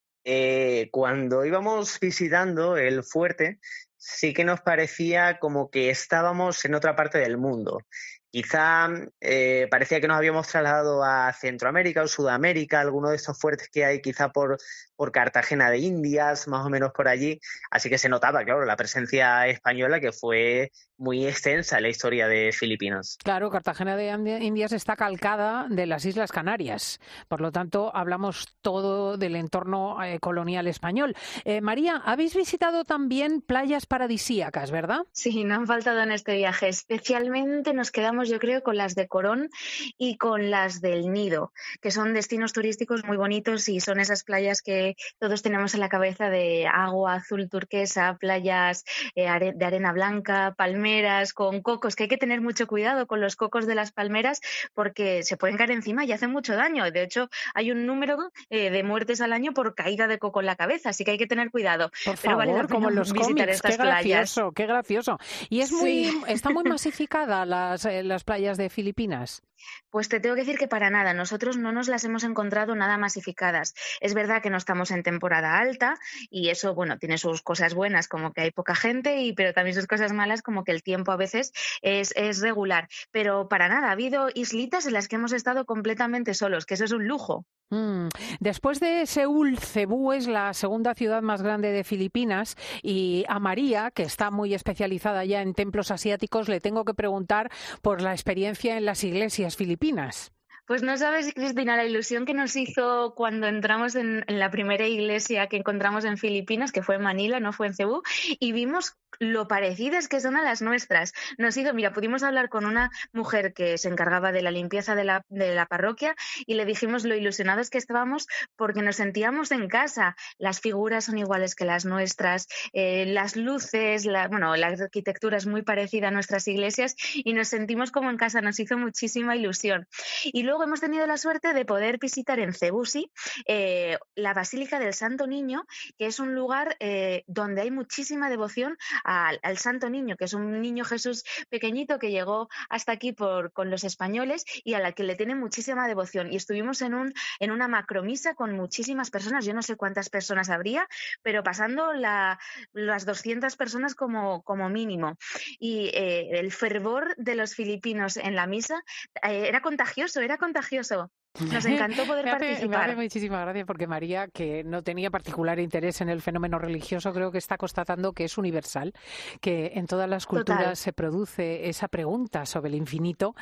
cuando íbamos visitando el fuerte, sí que nos parecía como que estábamos en otra parte del mundo. Quizá parecía que nos habíamos trasladado a Centroamérica o Sudamérica, alguno de estos fuertes que hay quizá por Cartagena de Indias, más o menos por allí. Así que se notaba, claro, la presencia española que fue muy extensa en la historia de Filipinas. Claro, Cartagena de Indias está calcada de las Islas Canarias. Por lo tanto, hablamos todo del entorno colonial español. María, habéis visitado también playas paradisíacas, ¿verdad? Sí, no han faltado en este viaje. Especialmente nos quedamos, yo creo, con las de Corón y con las del Nido, que son destinos turísticos muy bonitos y son esas playas que todos tenemos en la cabeza de agua azul turquesa, playas de arena blanca, palmeras con cocos, que hay que tener mucho cuidado con los cocos de las palmeras porque se pueden caer encima y hacen mucho daño. De hecho, hay un número de muertes al año por caída de coco en la cabeza, así que hay que tener cuidado. Por Pero favor, vale la pena como los visitar cómics, estas playas. Qué gracioso. Y está muy masificada las playas de Filipinas. Pues te tengo que decir que para nada, nosotros no nos las hemos encontrado nada masificadas. Es verdad que no estamos en temporada alta y eso, bueno, tiene sus cosas buenas como que hay poca gente, pero también sus cosas malas como que el tiempo a veces es regular. Pero para nada, ha habido islitas en las que hemos estado completamente solos, que eso es un lujo. Después de Seúl, Cebú es la segunda ciudad más grande de Filipinas y a María, que está muy especializada ya en templos asiáticos, le tengo que preguntar por la experiencia en las iglesias filipinas. Pues no sabes, Cristina, la ilusión que nos hizo cuando entramos en la primera iglesia que encontramos en Filipinas, que fue en Manila, no fue en Cebú, y vimos lo parecidas que son a las nuestras. Pudimos hablar con una mujer que se encargaba de la limpieza de la parroquia y le dijimos lo ilusionados que estábamos porque nos sentíamos en casa. Las figuras son iguales que las nuestras, las luces, la arquitectura es muy parecida a nuestras iglesias y nos sentimos como en casa, nos hizo muchísima ilusión. Y luego hemos tenido la suerte de poder visitar en Cebusi la Basílica del Santo Niño, que es un lugar donde hay muchísima devoción al Santo Niño, que es un niño Jesús pequeñito que llegó hasta aquí con los españoles y a la que le tienen muchísima devoción. Y estuvimos en una macromisa con muchísimas personas, yo no sé cuántas personas habría, pero pasando las 200 personas como mínimo. Y el fervor de los filipinos en la misa era contagioso. Nos encantó poder participar. Me hace muchísima gracia porque María, que no tenía particular interés en el fenómeno religioso, creo que está constatando que es universal, que en todas las culturas se produce esa pregunta sobre el infinito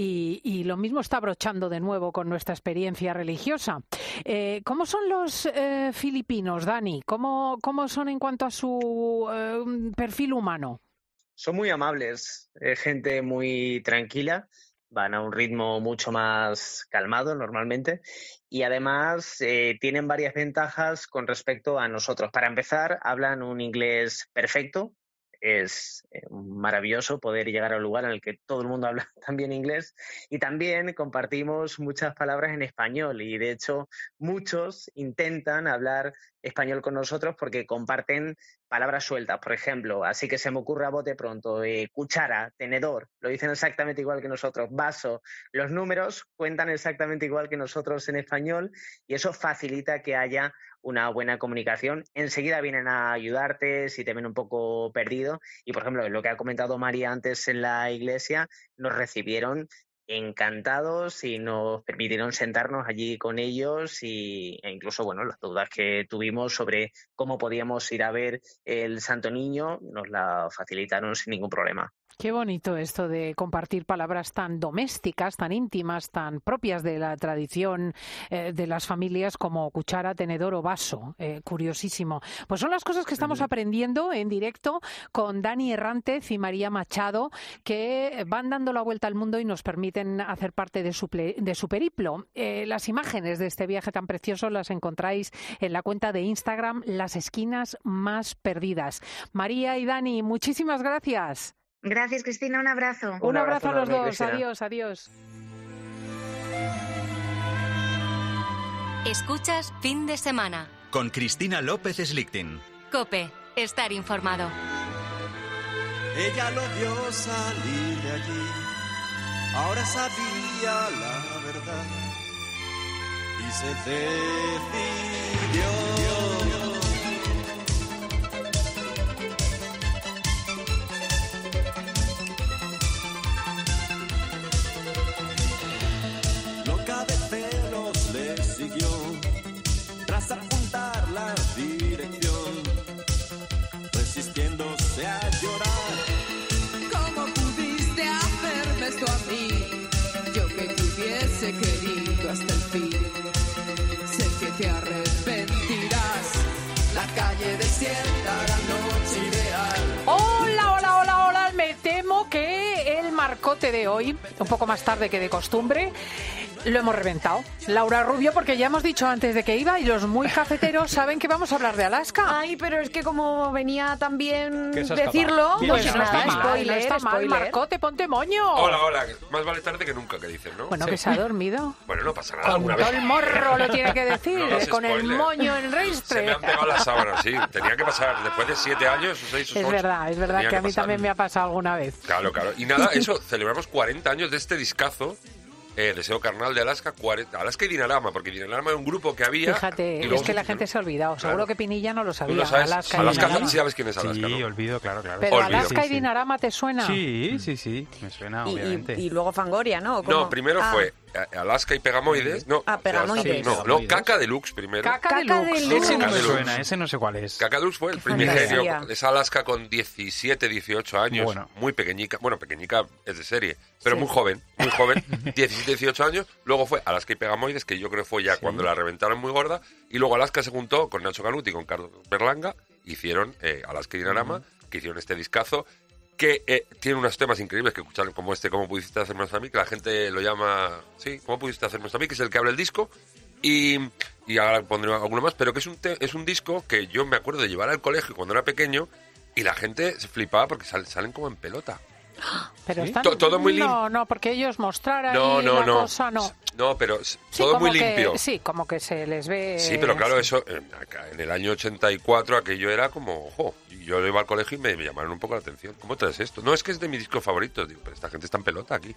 y lo mismo está brochando de nuevo con nuestra experiencia religiosa. ¿Cómo son los filipinos, Dani? ¿Cómo son en cuanto a su perfil humano? Son muy amables, gente muy tranquila. Van a un ritmo mucho más calmado normalmente y además tienen varias ventajas con respecto a nosotros. Para empezar, hablan un inglés perfecto. Es maravilloso poder llegar a un lugar en el que todo el mundo habla también inglés y también compartimos muchas palabras en español y de hecho muchos intentan hablar español con nosotros porque comparten palabras sueltas, por ejemplo, así que se me ocurre a bote pronto, cuchara, tenedor, lo dicen exactamente igual que nosotros, vaso, los números cuentan exactamente igual que nosotros en español y eso facilita que haya una buena comunicación. Enseguida vienen a ayudarte si te ven un poco perdido y, por ejemplo, lo que ha comentado María antes en la iglesia, nos recibieron encantados y nos permitieron sentarnos allí con ellos e incluso, las dudas que tuvimos sobre cómo podíamos ir a ver el Santo Niño nos la facilitaron sin ningún problema. Qué bonito esto de compartir palabras tan domésticas, tan íntimas, tan propias de la tradición de las familias como cuchara, tenedor o vaso. Curiosísimo. Pues son las cosas que estamos aprendiendo en directo con Dani Herrántez y María Machado, que van dando la vuelta al mundo y nos permiten hacer parte de su periplo. Las imágenes de este viaje tan precioso las encontráis en la cuenta de Instagram Las Esquinas Más Perdidas. María y Dani, muchísimas gracias. Gracias, Cristina. Un abrazo. Un abrazo a los dos. Cristina. Adiós, adiós. Escuchas Fin de Semana. Con Cristina López Slichting. COPE. Estar informado. Ella lo vio salir de allí. Ahora sabía la verdad. Y se decidió. Tras apuntar la dirección, resistiéndose a llorar. ¿Cómo pudiste hacerme esto a mí? Yo que te hubiese querido hasta el fin. Sé que te arrepentirás. La calle desierta, la noche ideal. Hola, hola, hola, hola. Me temo que el marcote de hoy, un poco más tarde que de costumbre, lo hemos reventado. Laura Rubio, porque ya hemos dicho antes de que iba y los muy cafeteros saben que vamos a hablar de Alaska. Ay, pero es que como venía también decirlo, pues no está mal, spoiler, no está mal. spoiler. Marcote, ponte moño. Hola, más vale tarde que nunca, que dicen, ¿no? Bueno, que se ha dormido. Bueno, no pasa nada. Con Alguna todo vez. el morro lo tiene que decir, No hagas con el spoiler. moño en Se ristre. me han pegado las sábanas, sí. Tenía que pasar después de 7 años, 6 o 8. Es verdad Tenía que a mí pasar. también me ha pasado alguna vez. Claro. Y nada, eso, celebramos 40 años de este discazo. Deseo Carnal de Alaska, Alaska y Dinarama, porque Dinarama era un grupo que había. Fíjate, y luego es que la se gente se ha olvidado. Seguro Claro. que Pinilla no lo ¿Tú sabía. lo sabes? Alaska, Alaska, sí sabes quién es Alaska, Sí, ¿no? Olvido, claro. Pero Olvido. Alaska y Sí. Dinarama te suena. Sí, me suena, obviamente. Y luego Fangoria, ¿no? ¿Cómo? No, primero fue Alaska y Pegamoides. No, Pegamoides. No, Caca Deluxe primero. Caca Deluxe. Ese no Caca me Deluxe. suena, ese no sé cuál es. Caca Deluxe fue el Qué fantasía. primigenio. Es Alaska con 17, 18 años. Bueno. Muy pequeñica. Bueno, pequeñica es de serie, pero Sí. muy joven. 17, 18 años. Luego fue Alaska y Pegamoides, que yo creo fue ya cuando la reventaron muy gorda. Y luego Alaska se juntó con Nacho Canuti y con Carlos Berlanga. Hicieron Alaska y Dinarama, que hicieron este discazo, que tiene unos temas increíbles que escuchar, como ¿Cómo pudiste hacerme esto a mí?, que la gente lo llama, sí, ¿Cómo pudiste hacerme esto a mí?, que es el que abre el disco, y ahora pondré alguno más, pero que es un disco que yo me acuerdo de llevar al colegio cuando era pequeño, y la gente se flipaba porque salen como en pelota. Pero ¿Sí? están... Todo muy limpio. No, porque ellos mostraran cosa, no. No, pero Sí, todo como muy limpio. Sí, como que se les ve... Sí, pero claro, eso, acá, en el año 84 aquello era como, ojo, y yo iba al colegio y me llamaron un poco la atención. ¿Cómo traes esto? No, es que es de mis discos favoritos. Digo, pero esta gente está en pelota aquí.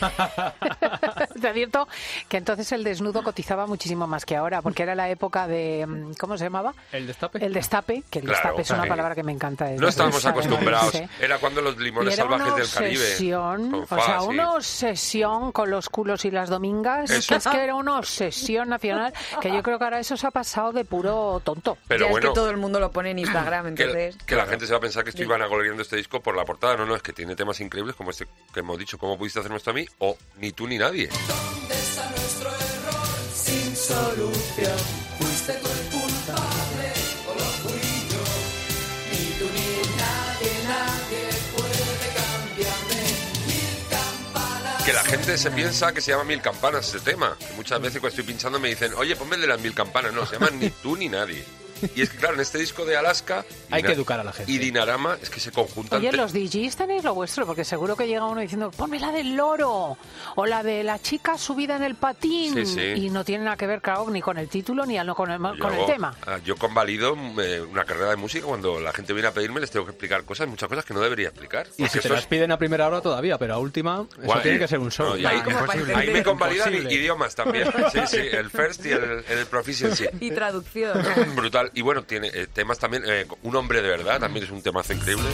Te advierto que entonces el desnudo cotizaba muchísimo más que ahora, porque era la época de... ¿Cómo se llamaba? ¿El destape? El destape, que el destape es una palabra que me encanta. No estábamos acostumbrados. Era cuando los limones salvajes del Caribe. Una obsesión con los culos y las domingas, que es que era una obsesión nacional, que yo creo que ahora eso se ha pasado de puro tonto. Pero ya bueno, es que todo el mundo lo pone en Instagram, entonces... Que la gente se va a pensar que estoy vanagloriando este disco por la portada. No, es que tiene temas increíbles como este que hemos dicho, ¿Cómo pudiste hacerme esto a mí? O Ni tú ni nadie. ¿Dónde está nuestro error sin solución? Fuiste tú el culpable o lo fui yo. Ni tú ni nadie puede cambiarme. Mil campanas. Que la gente se piensa que se llama Mil campanas ese tema. Que muchas veces cuando estoy pinchando me dicen, oye, ponme el de las 1000 campanas. No, se llama Ni tú ni nadie. Y es que, claro, en este disco de Alaska... Hay que educar a la gente. Y Dinarama es que se conjuntan... Oye, los DJs tenéis lo vuestro, porque seguro que llega uno diciendo, ponme la del loro, o la de la chica subida en el patín, y no tiene nada que ver, claro, ni con el título, ni con el tema. Yo convalido una carrera de música, cuando la gente viene a pedirme les tengo que explicar muchas cosas que no debería explicar. Y si te las piden a primera hora todavía, pero a última, eso tiene que ser un show. No, ahí me convalidan idiomas también. Sí, el first y el proficiency. Y traducción. Brutal. Y bueno, tiene temas también, Un hombre de verdad, también es un temazo increíble.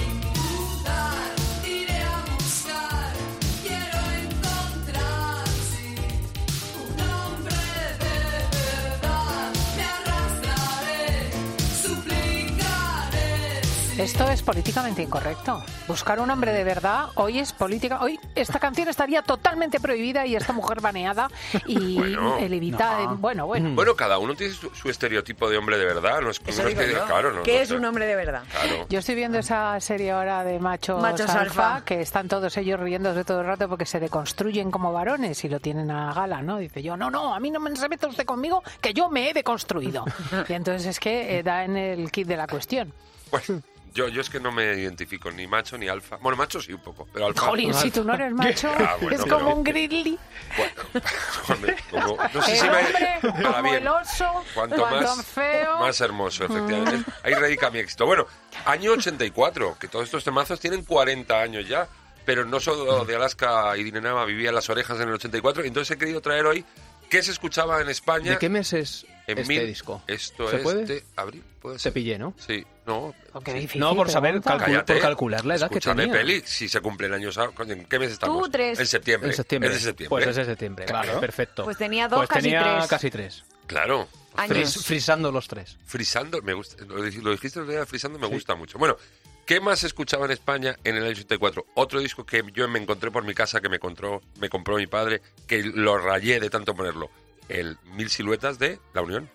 Esto es políticamente incorrecto. Buscar un hombre de verdad hoy es política. Hoy esta canción estaría totalmente prohibida y esta mujer baneada y el evitar. No. Bueno. Bueno, cada uno tiene su estereotipo de hombre de verdad. No es que claro, ¿Qué es un hombre de verdad? Claro. Yo estoy viendo esa serie ahora de machos alfa, que están todos ellos riéndose todo el rato porque se deconstruyen como varones y lo tienen a gala, ¿no? Dice yo, no, a mí no me se meta usted conmigo, que yo me he deconstruido. Y entonces es que da en el kit de la cuestión. Bueno. Yo es que no me identifico ni macho ni alfa. Bueno, macho sí un poco, pero alfa... Jolín, si tú no eres macho, es como un grizzly. Bueno, no sé si me... Como el oso, cuanto más feo, más hermoso, efectivamente. Ahí radica mi éxito. Bueno, año 84, que todos estos temazos tienen 40 años ya, pero no solo de Alaska y Dinarama vivía en las orejas en el 84, entonces he querido traer hoy qué se escuchaba en España. ¿De qué mes es este disco? Esto ¿Se es puede? de abril, puede ser. Se pillé, ¿no? Sí, no. Difícil, no, por saber, por calcular la edad que tenía. Peli, si se cumplen años, ¿en qué mes estamos? Tú 3. En septiembre. En septiembre. Es de septiembre. Pues es de septiembre, claro. Perfecto. Pues tenía casi 3. Claro. Frisando los 3. Frisando, me gusta. Lo dijiste el otro día, frisando me gusta mucho. Bueno, ¿qué más se escuchaba en España en el año 84? Otro disco que yo me encontré por mi casa, que me compró mi padre, que lo rayé de tanto ponerlo. El 1000 siluetas de La Unión.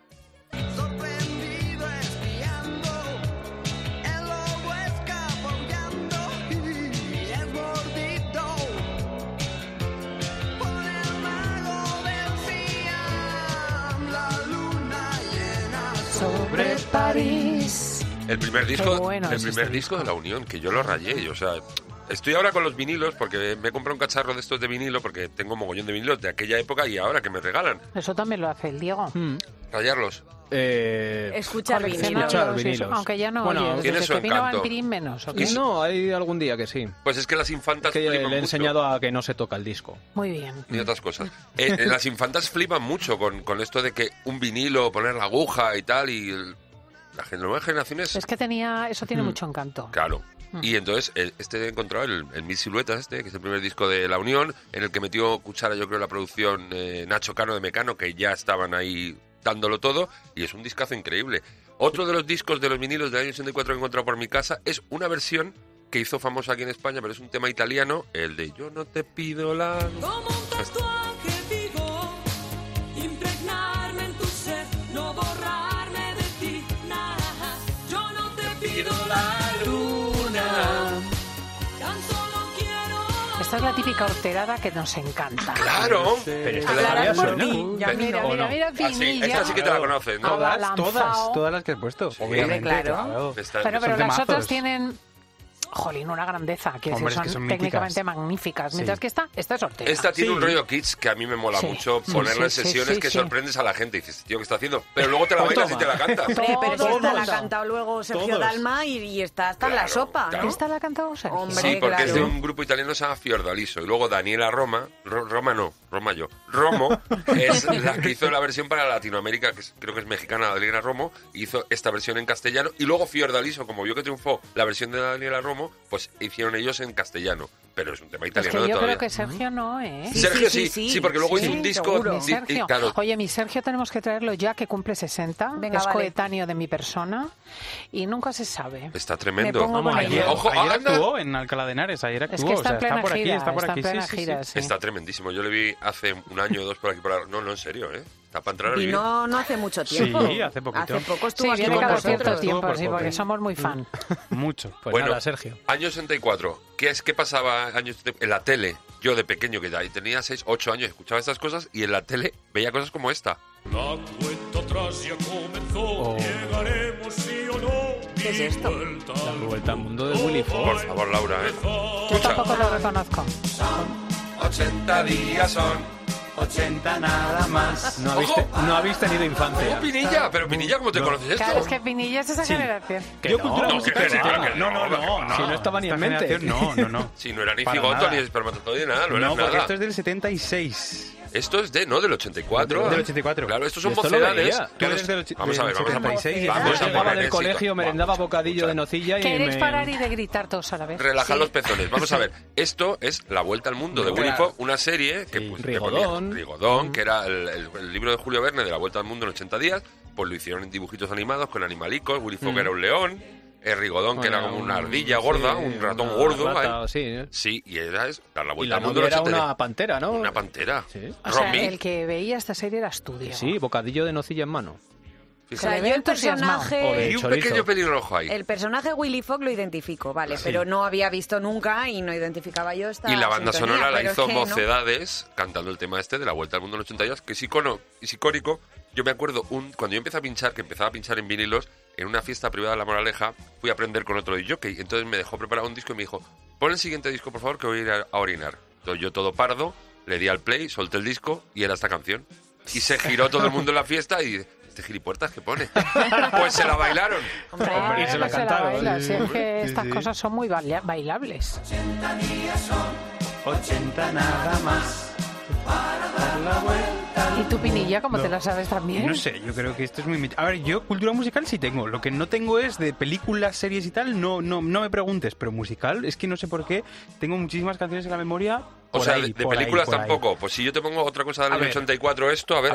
Sobre París. El primer disco de La Unión, que yo lo rayé, o sea... Estoy ahora con los vinilos porque me he comprado un cacharro de estos de vinilo porque tengo mogollón de vinilos de aquella época y ahora que me regalan. Eso también lo hace el Diego. Rayarlos. Escuchar vinilos. Aunque ya no oyes. Tiene su que vino encanto. Vampirín menos. No, hay algún día que sí. Pues es que las infantas que flipan le he enseñado a que no se toca el disco. Muy bien. Y otras cosas. Las infantas flipan mucho con esto de que un vinilo, poner la aguja y tal, y las nuevas generaciones... Es que eso tiene mucho encanto. Claro. Y entonces he encontrado el 1000 siluetas que es el primer disco de La Unión, en el que metió cuchara, yo creo, la producción Nacho Cano de Mecano, que ya estaban ahí dándolo todo, y es un discazo increíble. Otro de los discos de los vinilos del año 84 que he encontrado por mi casa es una versión que hizo famosa aquí en España, pero es un tema italiano, el de Yo no te pido la... Como un tatuaje vivo, impregnarme en tu ser, no borrarme de ti, nada. Yo no te pido la luna. esta es la típica horterada que nos encanta. ¡Claro! Pero esta Hablarás por suena. ti. Ya Mira, ¿O mira, no? mira, Ah, sí, Pinilla. esta sí que te la conoces, ¿no? Todas las que has puesto. Obviamente, claro. Pero Son las temazos. otras tienen... Jolín, una grandeza, que Hombre, es son que son técnicamente míticas. magníficas. Sí. Mientras que esta es hortera. Esta tiene Sí. un rollo kids que a mí me mola Sí. mucho Sí, ponerla en sí, sesiones sí, que sí. sorprendes a la gente y dices, tío, ¿qué está haciendo? Pero luego te la bailas y te la cantas. Hombre, pero si esta la ha Todos. cantado luego Sergio Todos. Dalma y está hasta en la Claro, sopa. claro. ¿Esta la ha cantado Sergio? Hombre, Sí, porque es de claro. un grupo italiano que se llama Fiordaliso. Y luego Daniela Romo es la que hizo la versión para Latinoamérica, que creo que es mexicana, Daniela Romo, hizo esta versión en castellano. Y luego Fiordaliso, como vio que triunfó la versión de Daniela Romo, pues hicieron ellos en castellano. Pero es un tema Es italiano que de yo todavía. creo que Sergio no, ¿eh? Sergio sí, porque luego hizo un disco... Mi Sergio. claro, Oye, mi Sergio tenemos que traerlo ya, que cumple 60. Venga, es vale. coetáneo de mi persona y nunca se sabe. está Me tremendo. pongo con Ayer, ello. Ojo, ayer anda. actuó en Alcalá de Henares, ayer actuó. Es que está en plena está por aquí, gira, está por está aquí. en plena sí, sí, gira, sí. sí. Está tremendísimo. Yo le vi hace un año o dos por aquí. No, en serio, ¿eh? Está para entrar a Y vivir. no hace mucho Sí, tiempo. hace poquito. Hace poco Sí, estuvo aquí viene con cada por cierto poco, tiempo, por sí, poco. porque somos muy fan. Mucho. Pues Bueno, nada, Sergio. Año 64. ¿Qué pasaba en la tele? Yo de pequeño, que ahí tenía 6, 8 años, escuchaba estas cosas y en la tele veía cosas como esta. La cuenta atrás ya comenzó. Oh. Llegaremos sí o no. ¿Qué es esto? La vuelta al mundo de Willy Fox. Por favor, Laura, ¿eh? Yo tampoco lo reconozco. 80 días son 80 nada más. No habéis tenido infancia. ¿Cómo Pinilla? Pero Pinilla, ¿cómo te conoces esto? Claro, es que Pinilla es esa generación. Yo cultura no, musical que sí no, tengo. que no. Si no estaba ni en Esta mente. generación, no. Si no era ni Para cigoto, nada. ni espermatozoide, nada, no era No, porque nada. esto es del 76. Esto es del 84. Del 84. Claro, estos son Yo esto lo mocedades. veía. Tú eres del Vamos a ver, vamos a 76. Vamos a Yo llegaba poner del éxito. colegio, merendaba bocadillo de nocilla y ¿Queréis me... parar y de gritar todos a la vez? Relajar Sí. los pezones. Vamos a ver, esto es La Vuelta al Mundo de Willy Fox, una serie que pues, Rigodón. Rigodón, que era el libro de Julio Verne de La Vuelta al Mundo en 80 días, pues lo hicieron en dibujitos animados con animalicos. Willy Fox era un león, Rigodón que era como una ardilla gorda, un ratón gordo. Rata, ahí. sí. Sí, y era eso, dar la Y Vuelta la al Mundo en novia era 80 días. una pantera, ¿no? Una pantera. Sí. O sea, Romy. el que veía esta serie eras tú, Diego. Sí, bocadillo de nocilla en mano. O sea, le ve yo el entusiasmado. personaje... Y un chorizo. pequeño pelirrojo ahí. El personaje Willy Fox lo identifico, vale, pero no había visto nunca y no identificaba yo esta Y la banda sintonía, sonora la pero hizo es que no. Mocedades, cantando el tema este de La Vuelta al Mundo en 80 días, que es icono y icónico. Yo me acuerdo, cuando yo empecé a pinchar, que empezaba a pinchar en vinilos, en una fiesta privada de La Moraleja, fui a aprender con otro jockey. Entonces me dejó preparar un disco y me dijo, pon el siguiente disco, por favor, que voy a ir a orinar. Entonces yo todo pardo, le di al play, solté el disco y era esta canción. Y se giró todo el mundo en la fiesta y... ¿Este gilipuertas que pone? Pues se la bailaron. Hombre, Y se la que cantaron. baila, si es Sí, que sí, estas sí. cosas son muy bailables. 80 nada más. ¿Y tú, Pinilla, cómo te la sabes también? No sé, yo creo que esto es muy... A ver, yo cultura musical sí tengo. Lo que no tengo es de películas, series y tal, no me preguntes. Pero musical, es que no sé por qué, tengo muchísimas canciones en la memoria. O por sea, ahí, de por ahí, películas por ahí. tampoco. Pues si yo te pongo otra cosa del A año ver. 84, esto, a ver.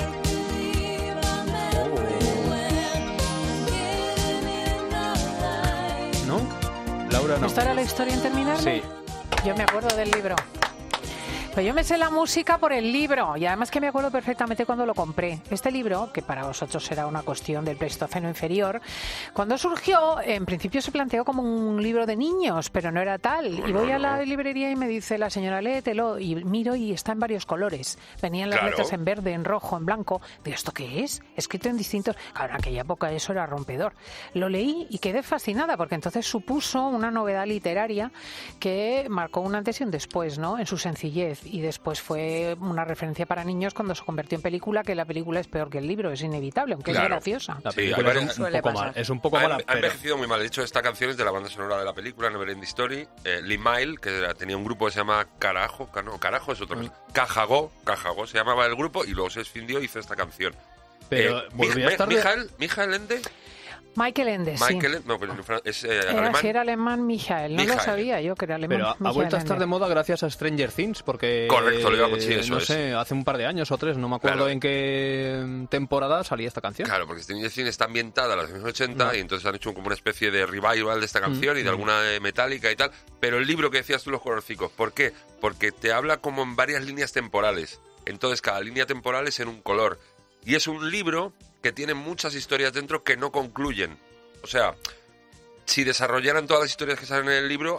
¿No? Laura, no. ¿Esta era la historia interminable? Sí. Yo me acuerdo del libro. Pero yo me sé la música por el libro y además que me acuerdo perfectamente cuando lo compré. Este libro, que para vosotros era una cuestión del Pleistoceno inferior, cuando surgió, en principio se planteó como un libro de niños, pero no era tal. Y voy a la librería y me dice la señora, léetelo, y miro y está en varios colores. Venían las Claro. letras en verde, en rojo, en blanco. Digo, ¿esto qué es? Escrito en distintos... Claro, en aquella época eso era rompedor. Lo leí y quedé fascinada porque entonces supuso una novedad literaria que marcó un antes y un después, ¿no? En su sencillez. Y después fue una referencia para niños cuando se convirtió en película, que la película es peor que el libro, es inevitable, aunque Claro. es graciosa. La Sí, película hay es varias- un poco mal. Es un poco Ha mala, ha pero... envejecido muy mal. De hecho, esta canción es de la banda sonora de la película, Neverending Story. Lee Mile, que tenía un grupo que se llama Carajo, Carajo es otra cosa. Cajagó se llamaba el grupo y luego se escindió y hizo esta canción. Pero volvió a estar de- Michael Ende. Michael Ende, sí. No, pues es Era, alemán. si era alemán, Michael. No lo Michael. sabía yo que era alemán. Pero ha Michael vuelto a estar Ende. de moda gracias a Stranger Things, porque... Correcto, le iba a- sí, eso no es. sé, hace un par de años o 3, no me acuerdo Claro. en qué temporada salía esta canción. Claro, porque Stranger Things está ambientada a los años 80 y entonces han hecho como una especie de revival de esta canción y de alguna de Metallica y tal. Pero el libro que decías tú, Los Colorcicos, ¿por qué? Porque te habla como en varias líneas temporales. Entonces cada línea temporal es en un color. Y es un libro que tiene muchas historias dentro que no concluyen. O sea, si desarrollaran todas las historias que salen en el libro,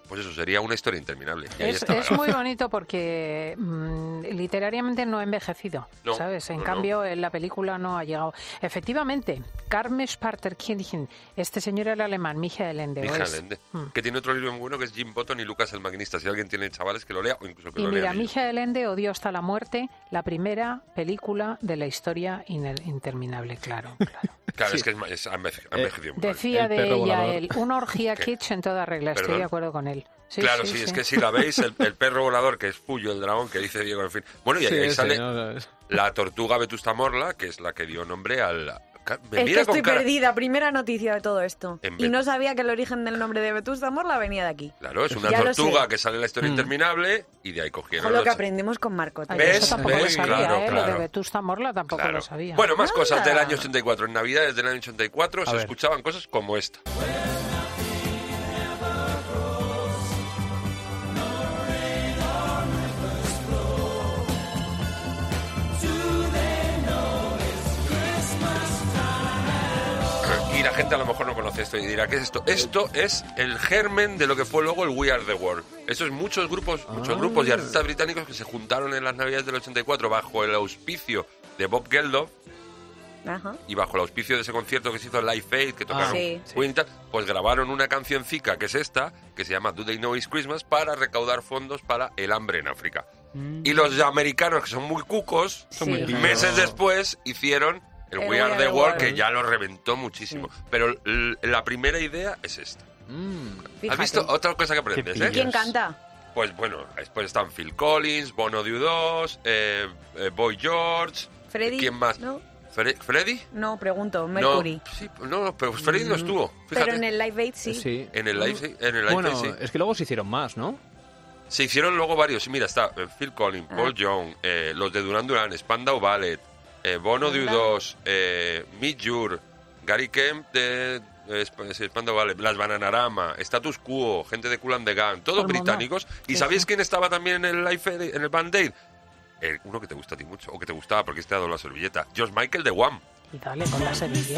pues eso sería una historia interminable. Y ahí está la Es gracia. muy bonito porque literariamente no ha envejecido, No, ¿sabes? En no, cambio, en la película no ha llegado. Efectivamente, Garmisch-Partenkirchen, este señor era alemán, Michael Ende. Michael Ende, que tiene otro libro muy bueno que es Jim Button y Lucas el Maquinista. Si alguien tiene chavales que lo lea o incluso que Y lo mira, lea. Michael Ende odió hasta la muerte la primera película de la historia interminable, claro. Claro, es que ha envejecido muy mal. Decía de ella una orgía ¿Qué? kitsch en toda regla, estoy ¿Perdón? de acuerdo con él. Sí, claro, sí, es que si la veis, el perro volador, que es Puyo, el dragón, que dice Diego, en fin. Bueno, y Sí, ahí ese, sale no. la tortuga Vetusta Morla, que es la que dio nombre al... Me Es mira que con estoy cara- perdida, primera noticia de todo esto. En Y vez- no sabía que el origen del nombre de Vetusta Morla venía de aquí. Claro, es una Ya lo tortuga sé. que sale en la historia interminable y de ahí cogieron Con lo que los... aprendemos con Marco. Ay, ¿Ves? eso tampoco lo ¿Ves? sabía, Claro, Lo de claro. Vetusta Morla tampoco Claro. lo sabía. Bueno, más cosas del Anda. año 84. En Navidades del año 84 se escuchaban cosas como esta. Y la gente a lo mejor no conoce esto y dirá, ¿qué es esto? Esto es el germen de lo que fue luego el We Are the World. Eso es muchos grupos y artistas británicos que se juntaron en las Navidades del 84 bajo el auspicio de Bob Geldof Ajá. y bajo el auspicio de ese concierto que se hizo en Live Aid, que tocaron sí. Queen y tal, pues grabaron una cancioncica que es esta, que se llama Do They Know It's Christmas, para recaudar fondos para el hambre en África. Y los americanos, que son muy cucos, Son muy pijos. meses después hicieron el We Are the World, que ya lo reventó muchísimo. Pero la primera idea es esta. ¿Has Fíjate. visto otra cosa que aprendes? ¿Eh? ¿Quién canta? Pues bueno, después están Phil Collins, Bono Diu2, Boy George. Freddy. ¿Quién más? ¿No? ¿Freddy? No, pregunto. Mercury. No, sí, no, pero Freddy no estuvo. Fíjate. Pero en el Live Aid sí. En el Live Aid Bueno, sí. es que luego se hicieron más, ¿no? Se hicieron luego varios. Mira, está Phil Collins, Paul Young, los de Duran Duran, Spandau Ballet, Bono Diu2, Mick Jur, Gary Kemp de Spandau Ballet, Las Bananarama, Status Quo, gente de Kool and the Gang, todos Todo el mundo. británicos. ¿Y Sí, sabéis sí. quién estaba también en el Live Aid, en el Band Aid? Uno que te gusta a ti mucho, o que te gustaba porque te ha dado la servilleta. George Michael de Wham. Y dale con la servilleta.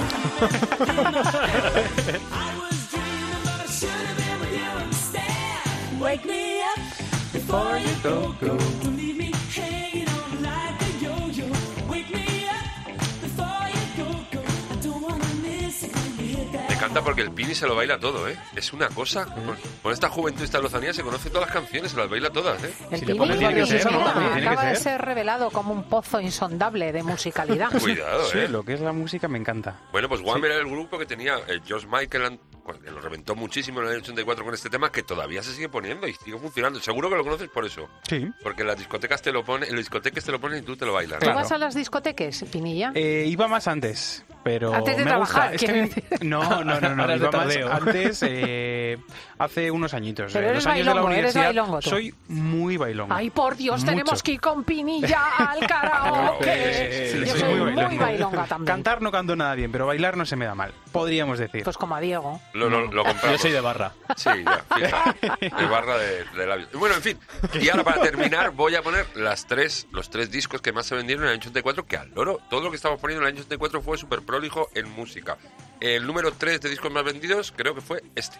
Wake me up before you go. Don't leave me hanging on like a yo-yo. Wake me up before you go. I don't wanna miss it when you hit that. Me encanta porque el Pini se lo baila todo, ¿eh? Es una cosa. Con esta juventud y esta lozanía se conoce todas las canciones, se las baila todas, ¿eh? El Si Pini le pones tiene que ser, ¿no? También tiene que acaba de ser. ser revelado como un pozo insondable de musicalidad. Cuidado, Sí, ¿eh? lo que es la música me encanta. Bueno, pues Wham era el grupo que tenía George Michael, que lo reventó muchísimo en el año 84 con este tema, que todavía se sigue poniendo y sigue funcionando. Seguro que lo conoces por eso. Sí. Porque en las discotecas te lo ponen, en las discotecas te lo ponen y tú te lo bailas. ¿Tú vas a las discotecas, Pinilla? Iba más antes, pero Antes de me trabajar, gusta. Es que quiero decir. no, Ahora es de iba más tardeo. antes, hace unos añitos. Pero los eres años de la bailongo, eres universidad. bailongo tú. Soy muy bailongo. Ay, por Dios, Mucho. tenemos que ir con Pinilla al karaoke. Sí, Yo soy soy muy muy bailongo. bailonga también. Cantar no canto nada bien, pero bailar no se me da mal, podríamos decir. Pues como a Diego. Lo compramos. Yo soy de barra. Sí, ya, fija. De barra de labios. Bueno, en fin. Y ahora para terminar voy a poner los tres discos que más se vendieron en el año 84, que al loro, todo lo que estamos poniendo en el año 84 fue súper prolijo en música. El número 3 de discos más vendidos creo que fue este.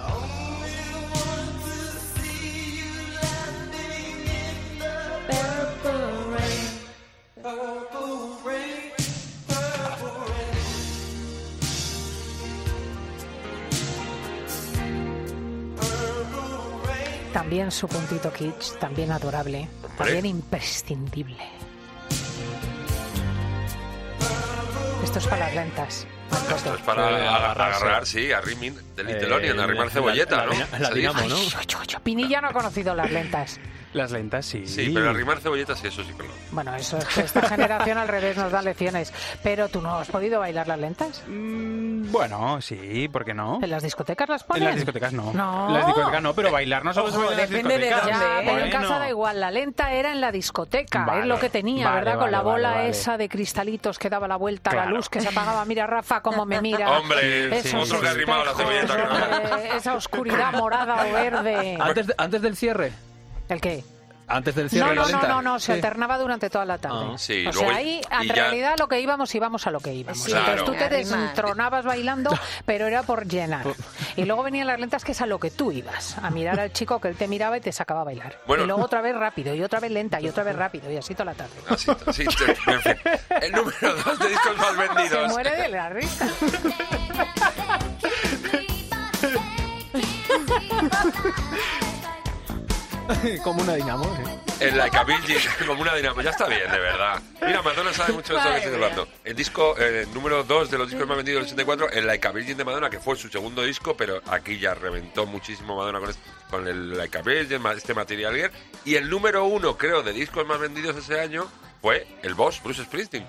También su puntito kitsch, también adorable, también imprescindible. Esto es para las lentas. Esto es para agarrar, sí, a Rimin de Little Onion, a arrimar cebolleta, ¿no? La Dinamo, ¿no? Pinilla no ha conocido las lentas. Las lentas, sí. Sí, pero arrimar cebolleta sí, eso sí que no. Bueno, eso es que esta generación al revés nos da lecciones. Pero ¿tú no has podido bailar las lentas? Bueno, sí, ¿por qué no? ¿En las discotecas las ponen? En las discotecas no. No. En las discotecas no, pero bailar no solo se baila en las depende de discotecas. dónde, Ya, pero en Bueno. casa da igual. La lenta era en la discoteca. Vale, es lo que tenía, vale, ¿verdad? Con vale, la bola vale. esa de cristalitos que daba la vuelta a la Claro. luz, que se apagaba. Mira, Rafa, cómo me mira. Hombre, Esos otro que ha arrimado la espejos, cebolleta. esa oscuridad morada o verde. Antes del cierre. ¿El qué? Antes del cierre No, la lenta. no, se Sí. alternaba durante toda la tarde. Ah. Sí, o luego sea, ahí y en ya- realidad lo que íbamos a lo que íbamos. Sí, Entonces claro. tú te Arrimar. destronabas bailando, pero era por llenar. Y luego venían las lentas, que es a lo que tú ibas, a mirar al chico que él te miraba y te sacaba a bailar. Bueno. Y luego otra vez rápido, y otra vez lenta, y otra vez rápido, y así toda la tarde. Así, en fin. El número 2 de discos más vendidos. Se muere de la risa. Como una dinamo, En Like a Virgin, como una dinamo. Ya está bien, de verdad. Mira, Madonna sabe mucho de esto que estoy hablando. El disco, número 2 de los discos más vendidos del 84, el Like a Virgin de Madonna, que fue su segundo disco, pero aquí ya reventó muchísimo Madonna con el Like a Virgin, este Material Girl. Y el número 1, creo, de discos más vendidos ese año fue el Boss, Bruce Springsteen.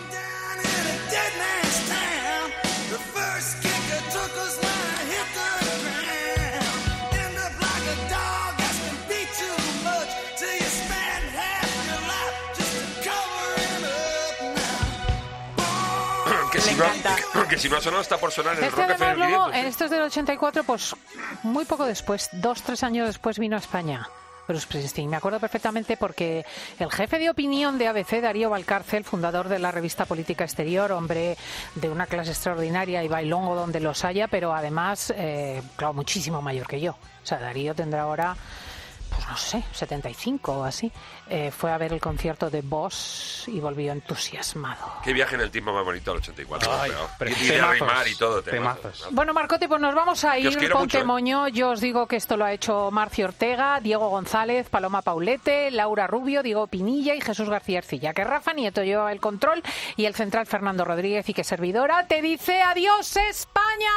Que si no ha sonado está por sonar en el Rock FM 500. Luego, esto es del 84, pues muy poco después, 2-3 años después vino a España Bruce Springsteen. Me acuerdo perfectamente porque el jefe de opinión de ABC, Darío Valcárcel, fundador de la revista Política Exterior, hombre de una clase extraordinaria y bailongo donde los haya, pero además, claro, muchísimo mayor que yo. O sea, Darío tendrá ahora, pues no sé, 75 o así. Fue a ver el concierto de Boss y volvió entusiasmado. Qué viaje en el tiempo más bonito del 84. Ay, y de arrimar y todo. Temazos. Bueno, Marcote, pues nos vamos a ir. Ponte mucho, moño. Yo os digo que esto lo ha hecho Marcio Ortega, Diego González, Paloma Paulete, Laura Rubio, Diego Pinilla y Jesús García Ercilla. Que Rafa Nieto lleva el control y el central Fernando Rodríguez, y que servidora te dice adiós, España.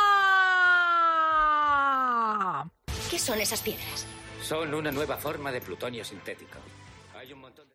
¿Qué son esas piedras? Son una nueva forma de plutonio sintético. Hay un montón de...